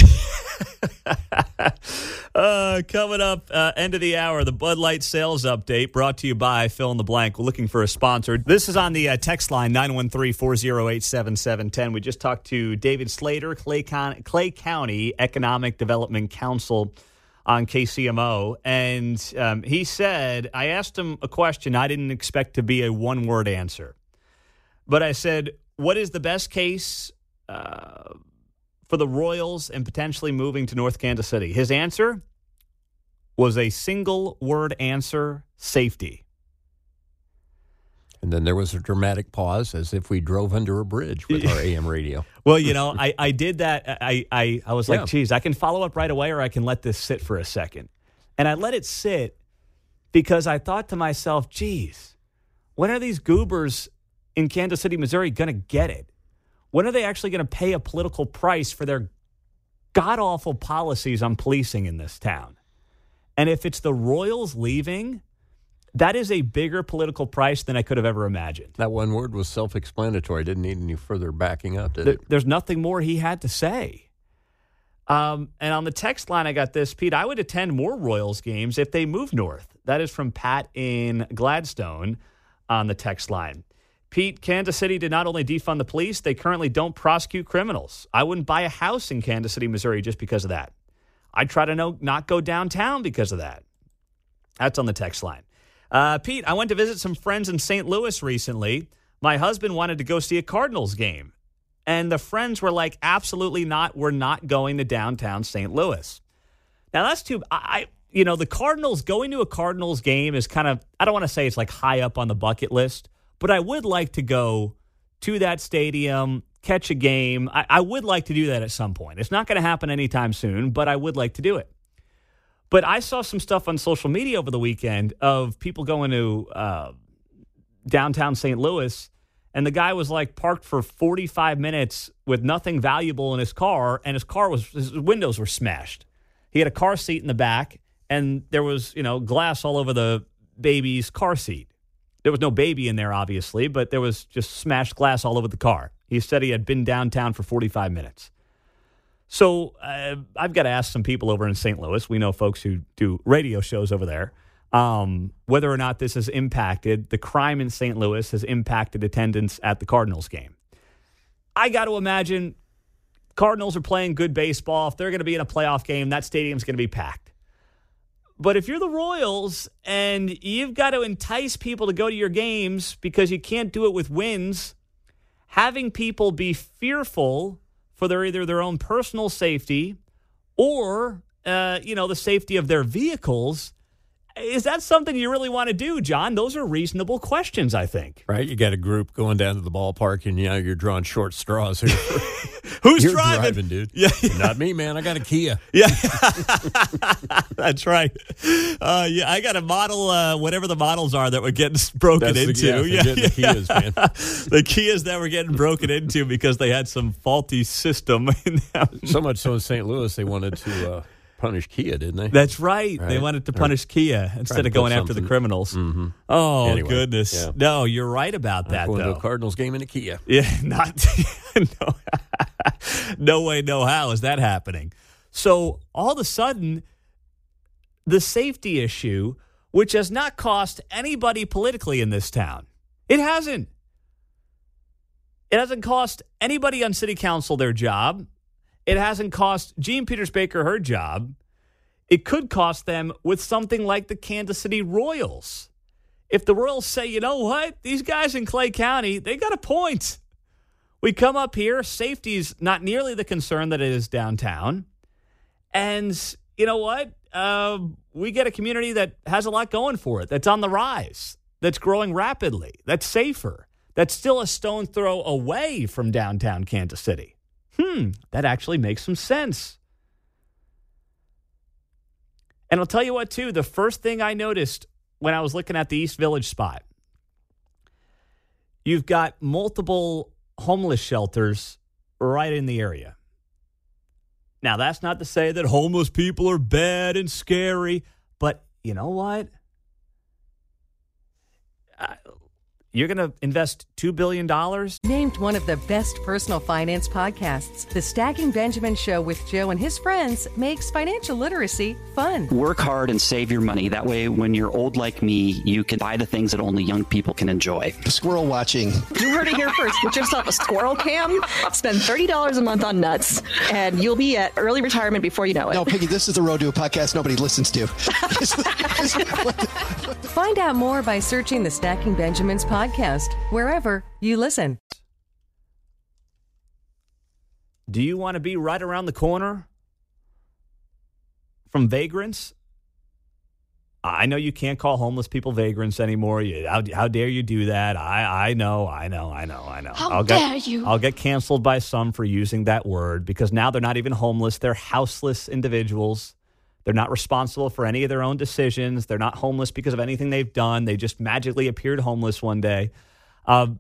Coming up, end of the hour, the Bud Light sales update brought to you by Fill in the Blank. We're looking for a sponsor. This is on the text line, 913-408-7710. We just talked to David Slater, Clay County Economic Development Council on KCMO. And he said, I asked him a question I didn't expect to be a one-word answer. But I said, what is the best case for the Royals and potentially moving to North Kansas City? His answer was a single-word answer, safety. And then there was a dramatic pause as if we drove under a bridge with our AM radio. Well, I did that. I was like, geez, I can follow up right away or I can let this sit for a second. And I let it sit because I thought to myself, geez, when are these goobers in Kansas City, Missouri, going to get it? When are they actually going to pay a political price for their god-awful policies on policing in this town? And if it's the Royals leaving, that is a bigger political price than I could have ever imagined. That one word was self-explanatory. Didn't need any further backing up, did it? There's nothing more he had to say. And on the text line, I got this. Pete, I would attend more Royals games if they move north. That is from Pat in Gladstone on the text line. Pete, Kansas City did not only defund the police, they currently don't prosecute criminals. I wouldn't buy a house in Kansas City, Missouri just because of that. I'd try to not go downtown because of that. That's on the text line. Pete, I went to visit some friends in St. Louis recently. My husband wanted to go see a Cardinals game. And the friends were like, absolutely not. We're not going to downtown St. Louis. Now, that's too... the Cardinals, going to a Cardinals game is kind of... I don't want to say it's like high up on the bucket list, but I would like to go to that stadium, catch a game. I would like to do that at some point. It's not going to happen anytime soon, but I would like to do it. But I saw some stuff on social media over the weekend of people going to downtown St. Louis, and the guy was like parked for 45 minutes with nothing valuable in his car, and his windows were smashed. He had a car seat in the back, and there was, glass all over the baby's car seat. There was no baby in there, obviously, but there was just smashed glass all over the car. He said he had been downtown for 45 minutes. So I've got to ask some people over in St. Louis. We know folks who do radio shows over there, whether or not this has impacted, the crime in St. Louis has impacted attendance at the Cardinals game. I got to imagine Cardinals are playing good baseball. If they're going to be in a playoff game, that stadium's going to be packed. But if you're the Royals and you've got to entice people to go to your games because you can't do it with wins, having people be fearful for either their own personal safety or, the safety of their vehicles, is that something you really want to do, John? Those are reasonable questions, I think. Right? You got a group going down to the ballpark and you're drawing short straws here. Who's You're driving, dude? Yeah. Not me, man. I got a Kia. Yeah. That's right. I got a model, whatever the models are that we're getting broken into. The Kias, man. The Kias that were getting broken into because they had some faulty system in them. So much so in St. Louis, they wanted to punish Kia, didn't they? That's right. They wanted to punish Kia instead of going after the criminals. Mm-hmm. Oh, anyway, goodness. Yeah. No, you're right about that, going though. to a Cardinals game in a Kia. Yeah, no way, no how is that happening. So all of a sudden, the safety issue, which has not cost anybody politically in this town, it hasn't. It hasn't cost anybody on city council their job. It hasn't cost Jean Peters Baker her job. It could cost them with something like the Kansas City Royals. If the Royals say, you know what, these guys in Clay County, they got a point. We come up here, safety's not nearly the concern that it is downtown. And you know what? we get a community that has a lot going for it, that's on the rise, that's growing rapidly, that's safer, that's still a stone throw away from downtown Kansas City. That actually makes some sense. And I'll tell you what, too, the first thing I noticed when I was looking at the East Village spot, you've got multiple homeless shelters right in the area. Now, that's not to say that homeless people are bad and scary, but you know what? You're going to invest $2 billion? Named one of the best personal finance podcasts, The Stacking Benjamin Show with Joe and his friends makes financial literacy fun. Work hard and save your money. That way, when you're old like me, you can buy the things that only young people can enjoy. Squirrel watching. You heard it here first. Get yourself a squirrel cam. Spend $30 a month on nuts, and you'll be at early retirement before you know it. No, Piggy, this is the road to a podcast nobody listens to. Find out more by searching the Stacking Benjamins podcast wherever you listen. Do you want to be right around the corner from vagrants? I know you can't call homeless people vagrants anymore. How dare you do that? I know. How dare you? I'll get canceled by some for using that word because now they're not even homeless. They're houseless individuals. They're not responsible for any of their own decisions. They're not homeless because of anything they've done. They just magically appeared homeless one day. You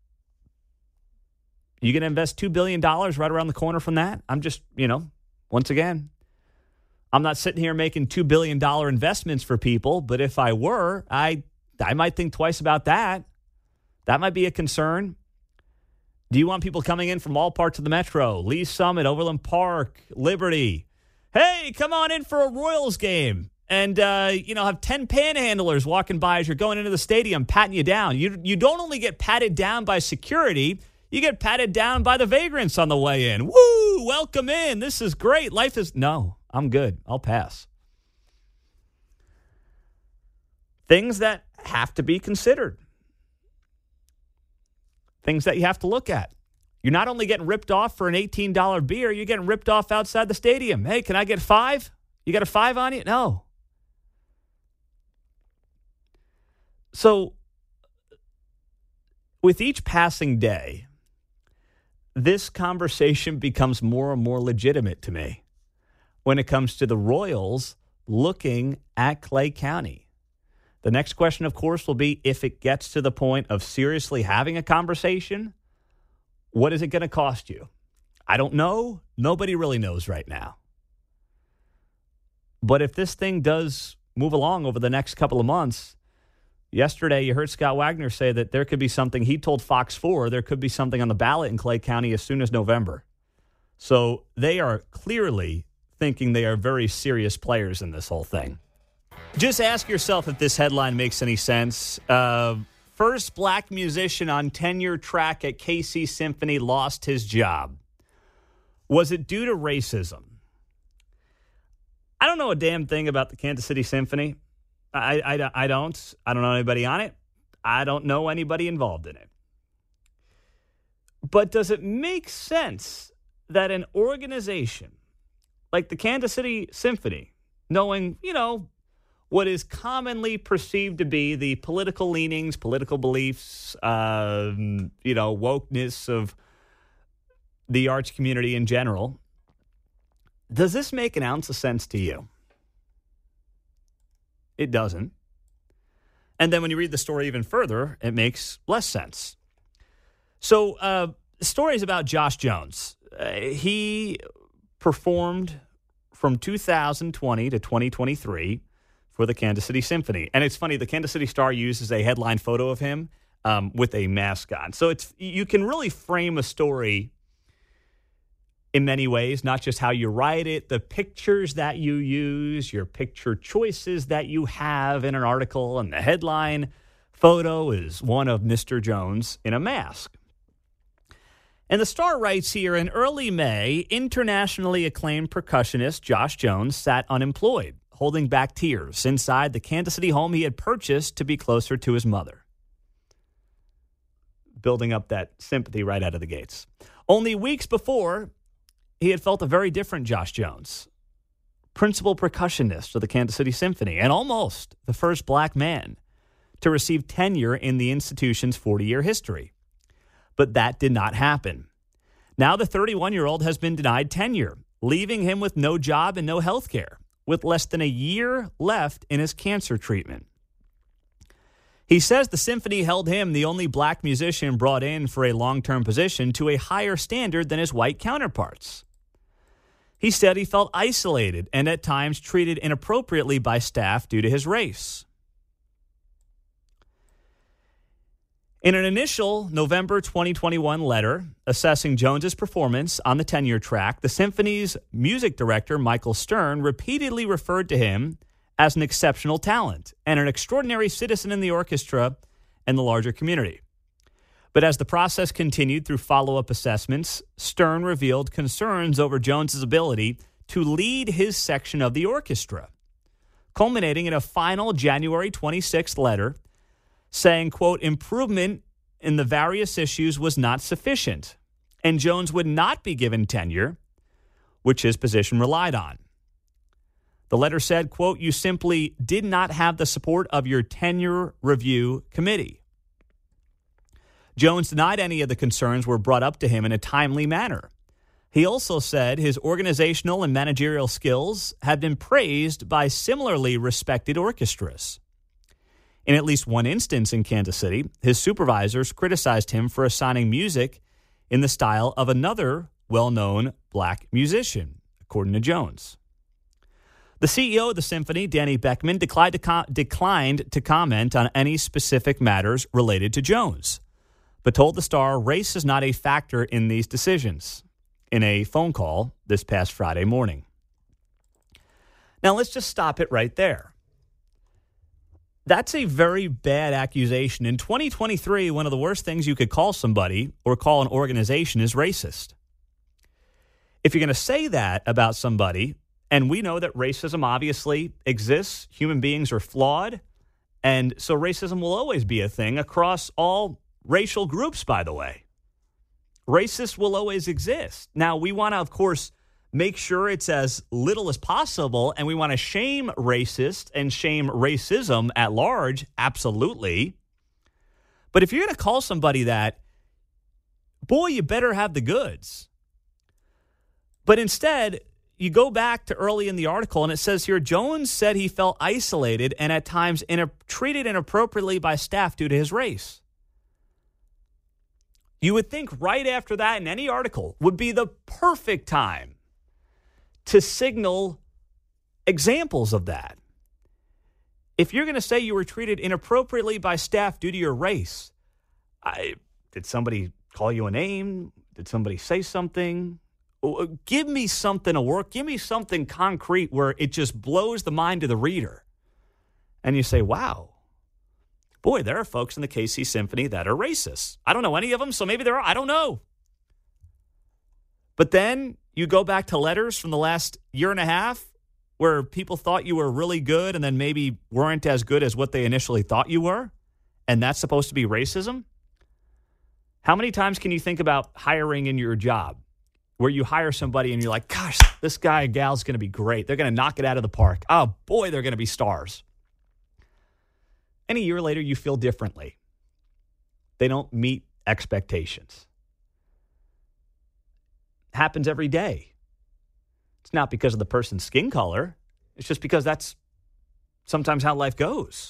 going to invest $2 billion right around the corner from that? I'm just, once again, I'm not sitting here making $2 billion investments for people, but if I were, I might think twice about that. That might be a concern. Do you want people coming in from all parts of the metro? Lee Summit, Overland Park, Liberty. Hey, come on in for a Royals game and, have 10 panhandlers walking by as you're going into the stadium, patting you down. You don't only get patted down by security, you get patted down by the vagrants on the way in. Woo, welcome in. This is great. No, I'm good. I'll pass. Things that have to be considered. Things that you have to look at. You're not only getting ripped off for an $18 beer, you're getting ripped off outside the stadium. Hey, can I get 5? You got a 5 on you? No. So, with each passing day, this conversation becomes more and more legitimate to me when it comes to the Royals looking at Clay County. The next question, of course, will be if it gets to the point of seriously having a conversation, what is it going to cost you? I don't know. Nobody really knows right now. But if this thing does move along over the next couple of months, yesterday you heard Scott Wagner say that there could be something, he told Fox 4, there could be something on the ballot in Clay County as soon as November. So they are clearly thinking they are very serious players in this whole thing. Just ask yourself if this headline makes any sense. First black musician on tenure track at KC Symphony lost his job. Was it due to racism? I don't know a damn thing about the Kansas City Symphony. I don't know anybody on it. I don't know anybody involved in it. But does it make sense that an organization like the Kansas City Symphony, knowing, what is commonly perceived to be the political leanings, political beliefs, wokeness of the arts community in general. Does this make an ounce of sense to you? It doesn't. And then when you read the story even further, it makes less sense. So the story is about Josh Jones. He performed from 2020 to 2023 for the Kansas City Symphony. And it's funny, the Kansas City Star uses a headline photo of him with a mask on. So you can really frame a story in many ways, not just how you write it, the pictures that you use, your picture choices that you have in an article, and the headline photo is one of Mr. Jones in a mask. And the Star writes here, in early May, internationally acclaimed percussionist Josh Jones sat unemployed, holding back tears inside the Kansas City home he had purchased to be closer to his mother. Building up that sympathy right out of the gates. Only weeks before, he had felt a very different Josh Jones, principal percussionist of the Kansas City Symphony, and almost the first black man to receive tenure in the institution's 40-year history. But that did not happen. Now the 31-year-old has been denied tenure, leaving him with no job and no health care, with less than a year left in his cancer treatment. He says the symphony held him, the only black musician brought in for a long-term position, to a higher standard than his white counterparts. He said he felt isolated and at times treated inappropriately by staff due to his race. In an initial November 2021 letter assessing Jones's performance on the tenure track, the symphony's music director, Michael Stern, repeatedly referred to him as an exceptional talent and an extraordinary citizen in the orchestra and the larger community. But as the process continued through follow-up assessments, Stern revealed concerns over Jones's ability to lead his section of the orchestra, culminating in a final January 26th letter saying, quote, improvement in the various issues was not sufficient, and Jones would not be given tenure, which his position relied on. The letter said, quote, you simply did not have the support of your tenure review committee. Jones denied any of the concerns were brought up to him in a timely manner. He also said his organizational and managerial skills had been praised by similarly respected orchestras. In at least one instance in Kansas City, his supervisors criticized him for assigning music in the style of another well-known black musician, according to Jones. The CEO of the symphony, Danny Beckman, declined to comment on any specific matters related to Jones, but told the Star race is not a factor in these decisions in a phone call this past Friday morning. Now, let's just stop it right there. That's a very bad accusation. In 2023, one of the worst things you could call somebody or call an organization is racist. If you're going to say that about somebody, and we know that racism obviously exists, human beings are flawed, and so racism will always be a thing across all racial groups, by the way. Racists will always exist. Now, we want to, of course, make sure it's as little as possible, and we want to shame racists and shame racism at large, absolutely. But if you're going to call somebody that, boy, you better have the goods. But instead, you go back to early in the article, and it says here, Jones said he felt isolated and at times treated inappropriately by staff due to his race. You would think right after that in any article would be the perfect time to signal examples of that. If you're going to say you were treated inappropriately by staff due to your race, did somebody call you a name? Did somebody say something? Give me something to work. Give me something concrete where it just blows the mind of the reader. And you say, wow, boy, there are folks in the KC Symphony that are racist. I don't know any of them, so maybe there are. I don't know. But then you go back to letters from the last year and a half where people thought you were really good and then maybe weren't as good as what they initially thought you were, and that's supposed to be racism? How many times can you think about hiring in your job where you hire somebody and you're like, gosh, this guy or gal's going to be great. They're going to knock it out of the park. Oh, boy, they're going to be stars. And a year later, you feel differently. They don't meet expectations. Happens every day. It's not because of the person's skin color. It's just because that's sometimes how life goes.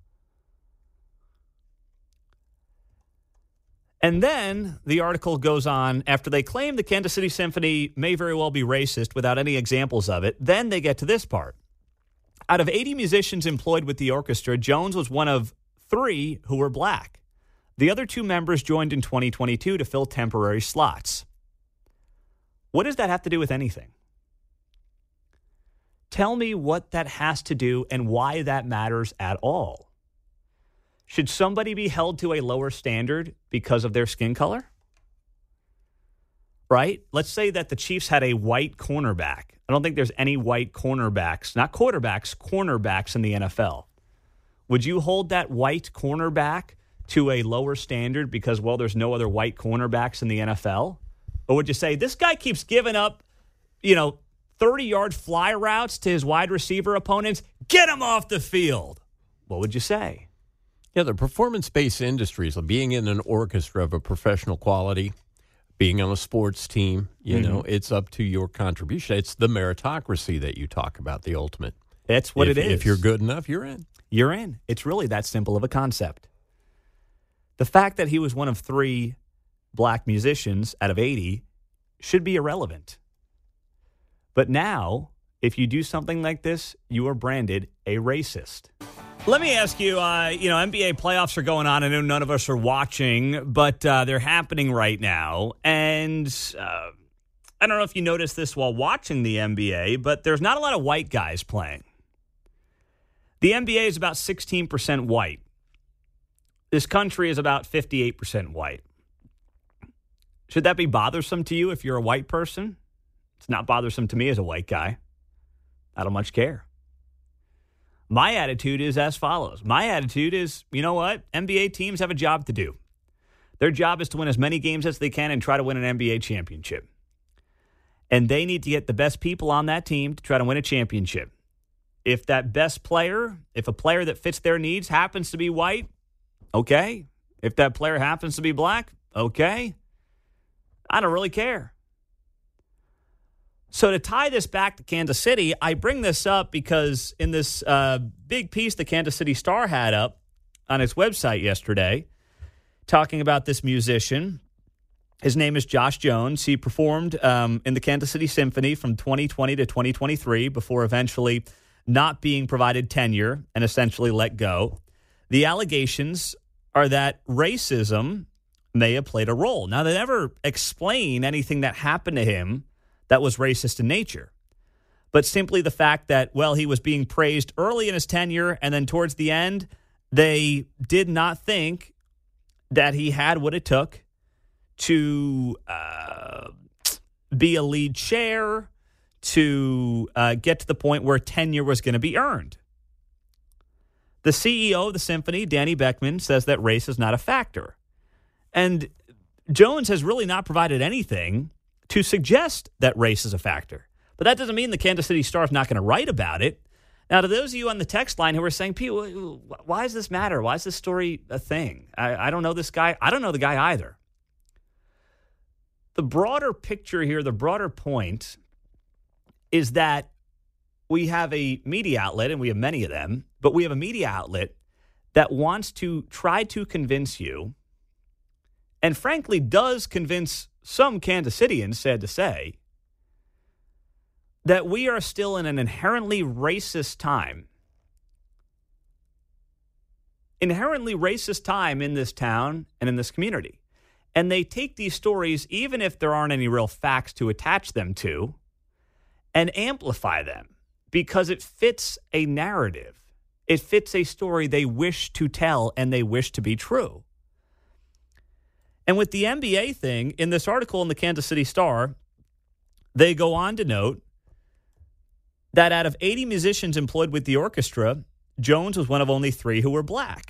And then the article goes on, after they claim the Kansas City Symphony may very well be racist without any examples of it, then they get to this part. Out of 80 musicians employed with the orchestra, Jones was one of 3 who were black. The other 2 members joined in 2022 to fill temporary slots. What does that have to do with anything? Tell me what that has to do and why that matters at all. Should somebody be held to a lower standard because of their skin color? Right? Let's say that the Chiefs had a white cornerback. I don't think there's any white cornerbacks, not quarterbacks, cornerbacks in the NFL. Would you hold that white cornerback to a lower standard because, well, there's no other white cornerbacks in the NFL? Or would you say, this guy keeps giving up, 30-yard fly routes to his wide receiver opponents, get him off the field. What would you say? Yeah, the performance-based industries, being in an orchestra of a professional quality, being on a sports team, you know, it's up to your contribution. It's the meritocracy that you talk about, the ultimate. That's what it is. If you're good enough, you're in. You're in. It's really that simple of a concept. The fact that he was one of 3 black musicians out of 80 should be irrelevant. But now, if you do something like this, you are branded a racist. Let me ask you, NBA playoffs are going on. I know none of us are watching, but they're happening right now. And I don't know if you noticed this while watching the NBA, but there's not a lot of white guys playing. The NBA is about 16% white. This country is about 58% white. Should that be bothersome to you if you're a white person? It's not bothersome to me as a white guy. I don't much care. My attitude is as follows. My attitude is, you know what? NBA teams have a job to do. Their job is to win as many games as they can and try to win an NBA championship. And they need to get the best people on that team to try to win a championship. If that best player, if a player that fits their needs happens to be white, okay. If that player happens to be black, okay. I don't really care. So to tie this back to Kansas City, I bring this up because in this big piece the Kansas City Star had up on its website yesterday, talking about this musician. His name is Josh Jones. He performed in the Kansas City Symphony from 2020 to 2023 before eventually not being provided tenure and essentially let go. The allegations are that racism may have played a role. Now, they never explain anything that happened to him that was racist in nature, but simply the fact that, well, he was being praised early in his tenure, and then towards the end, they did not think that he had what it took to be a lead chair, to get to the point where tenure was going to be earned. The CEO of the Symphony, Danny Beckman, says that race is not a factor. And Jones has really not provided anything to suggest that race is a factor. But that doesn't mean the Kansas City Star is not going to write about it. Now, to those of you on the text line who are saying, Pete, why does this matter? Why is this story a thing? I don't know this guy. I don't know the guy either. The broader picture here, the broader point is that we have a media outlet, and we have many of them, but we have a media outlet that wants to try to convince you, and frankly does convince some Kansas Cityans, sad to say, that we are still in an inherently racist time. Inherently racist time in this town and in this community. And they take these stories, even if there aren't any real facts to attach them to, and amplify them because it fits a narrative. It fits a story they wish to tell and they wish to be true. And with the NBA thing, in this article in the Kansas City Star, they go on to note that out of 80 musicians employed with the orchestra, Jones was one of only 3 who were black.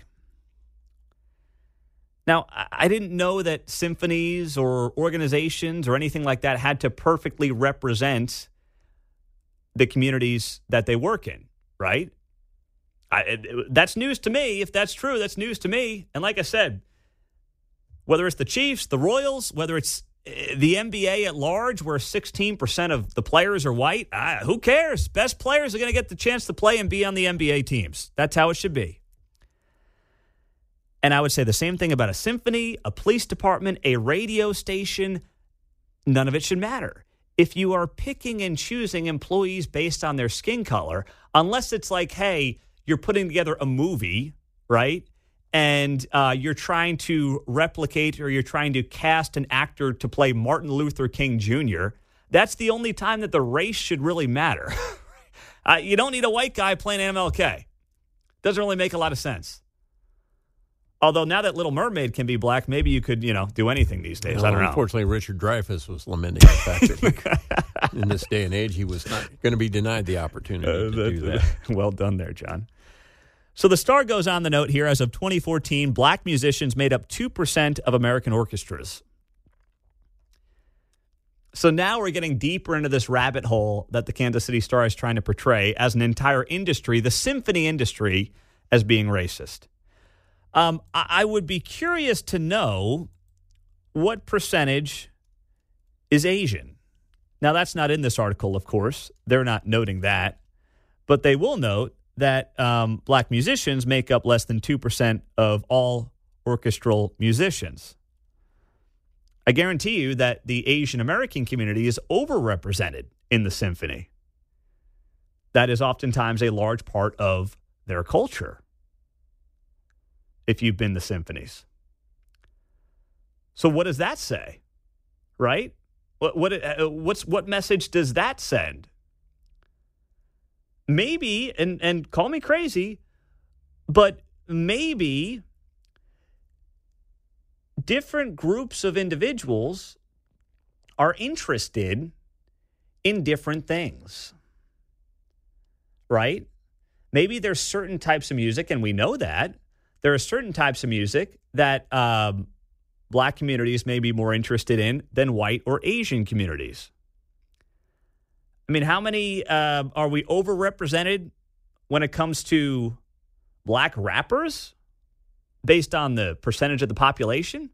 Now, I didn't know that symphonies or organizations or anything like that had to perfectly represent the communities that they work in, right? That's news to me. If that's true, that's news to me. And like I said, whether it's the Chiefs, the Royals, whether it's the NBA at large, where 16% of the players are white, who cares? Best players are going to get the chance to play and be on the NBA teams. That's how it should be. And I would say the same thing about a symphony, a police department, a radio station. None of it should matter. If you are picking and choosing employees based on their skin color, unless it's like, hey, you're putting together a movie, right? And you're trying to replicate or you're trying to cast an actor to play Martin Luther King Jr., that's the only time that the race should really matter. You don't need a white guy playing MLK. Doesn't really make a lot of sense. Although now that Little Mermaid can be black, maybe you could, do anything these days. I don't know. Unfortunately, Richard Dreyfuss was lamenting the fact that in this day and age, he was not going to be denied the opportunity to do that. Well done there, John. So the Star goes on the note here, as of 2014, black musicians made up 2% of American orchestras. So now we're getting deeper into this rabbit hole that the Kansas City Star is trying to portray as an entire industry, the symphony industry, as being racist. I would be curious to know what percentage is Asian. Now, that's not in this article, of course. They're not noting that. But they will note that black musicians make up less than 2% of all orchestral musicians. I guarantee you that the Asian American community is overrepresented in the symphony. That is oftentimes a large part of their culture, if you've been to symphonies. So what does that say, right? What message does that send? Maybe, and call me crazy, but maybe different groups of individuals are interested in different things, right? Maybe there's certain types of music, and we know that. There are certain types of music that black communities may be more interested in than white or Asian communities. I mean, how many are we overrepresented when it comes to black rappers based on the percentage of the population?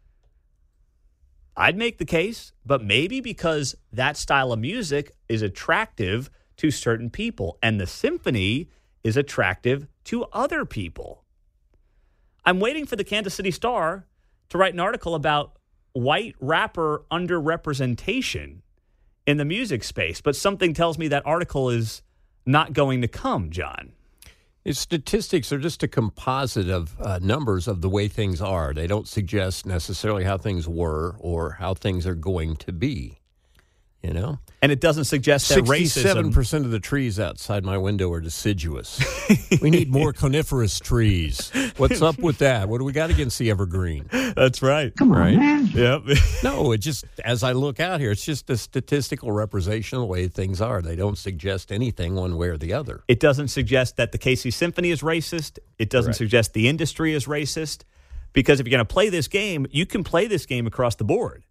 I'd make the case, but maybe because that style of music is attractive to certain people and the symphony is attractive to other people. I'm waiting for the Kansas City Star to write an article about white rapper underrepresentation in the music space, but something tells me that article is not going to come, John. Its statistics are just a composite of numbers of the way things are. They don't suggest necessarily how things were or how things are going to be, you know? And it doesn't suggest that 67% of the trees outside my window are deciduous. We need more coniferous trees. What's up with that? What do we got against the evergreen? That's right. Come on, man. Yep. No, it just, as I look out here, it's just a statistical representation of the way things are. They don't suggest anything one way or the other. It doesn't suggest that the KC Symphony is racist. It doesn't suggest the industry is racist. Because if you're going to play this game, you can play this game across the board.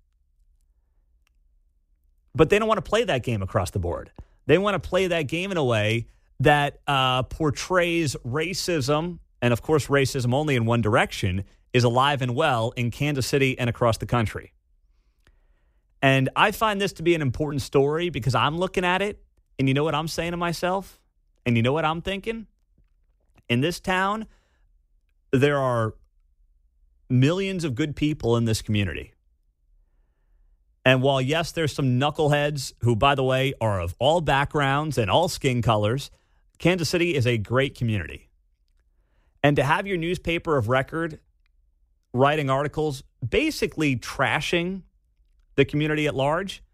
But they don't want to play that game across the board. They want to play that game in a way that portrays racism, and of course racism only in one direction, is alive and well in Kansas City and across the country. And I find this to be an important story because I'm looking at it, and you know what I'm saying to myself? And you know what I'm thinking? In this town, there are millions of good people in this community. And while, yes, there's some knuckleheads who, by the way, are of all backgrounds and all skin colors, Kansas City is a great community. And to have your newspaper of record writing articles basically trashing the community at large,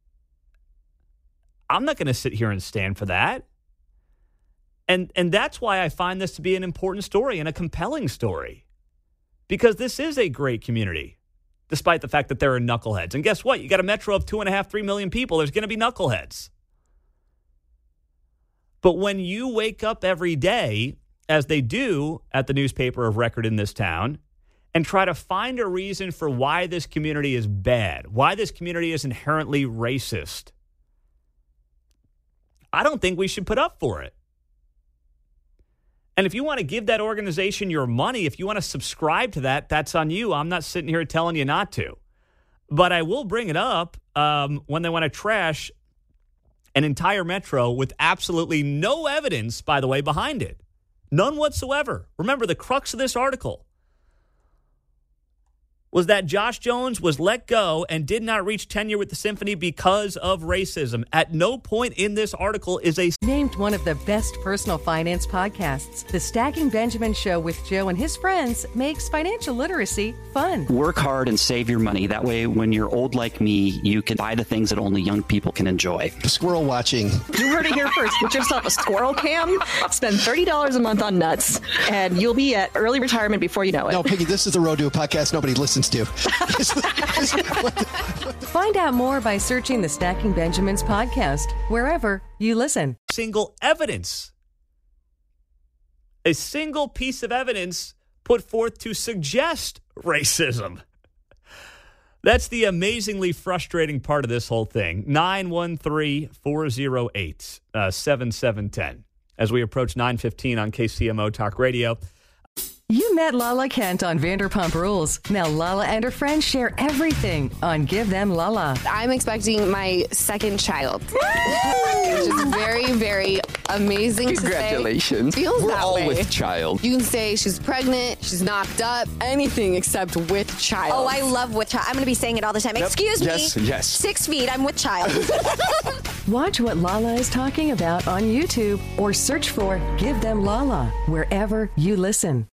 I'm not going to sit here and stand for that. And that's why I find this to be an important story and a compelling story. Because this is a great community. Despite the fact that there are knuckleheads. And guess what? You got a metro of 2.5, 3 million people. There's going to be knuckleheads. But when you wake up every day, as they do at the newspaper of record in this town, and try to find a reason for why this community is bad, why this community is inherently racist, I don't think we should put up for it. And if you want to give that organization your money, if you want to subscribe to that, that's on you. I'm not sitting here telling you not to. But I will bring it up when they want to trash an entire metro with absolutely no evidence, by the way, behind it. None whatsoever. Remember, the crux of this article was that Josh Jones was let go and did not reach tenure with the Symphony because of racism. At no point in this article is a... Named one of the best personal finance podcasts, The Stacking Benjamin Show with Joe and his friends makes financial literacy fun. Work hard and save your money. That way, when you're old like me, you can buy the things that only young people can enjoy. Squirrel watching. You heard it here first. Get yourself a squirrel cam. Spend $30 a month on nuts, and you'll be at early retirement before you know it. No, Piggy, this is the Rodeo podcast nobody listens to. Find out more by searching the Stacking Benjamins podcast wherever you listen. Single evidence. A single piece of evidence put forth to suggest racism. That's the amazingly frustrating part of this whole thing. 913-408-7710. As we approach 9:15 on KCMO Talk Radio. You met Lala Kent on Vanderpump Rules. Now Lala and her friends share everything on Give Them Lala. I'm expecting my second child. Which is very, very amazing. Congratulations. To say. Feels We're that all way. with child. You can say she's pregnant, she's knocked up, anything except with child. Oh, I love with child. I'm going to be saying it all the time. Yep. Excuse me. Yes. 6 feet, I'm with child. Watch what Lala is talking about on YouTube or search for Give Them Lala wherever you listen.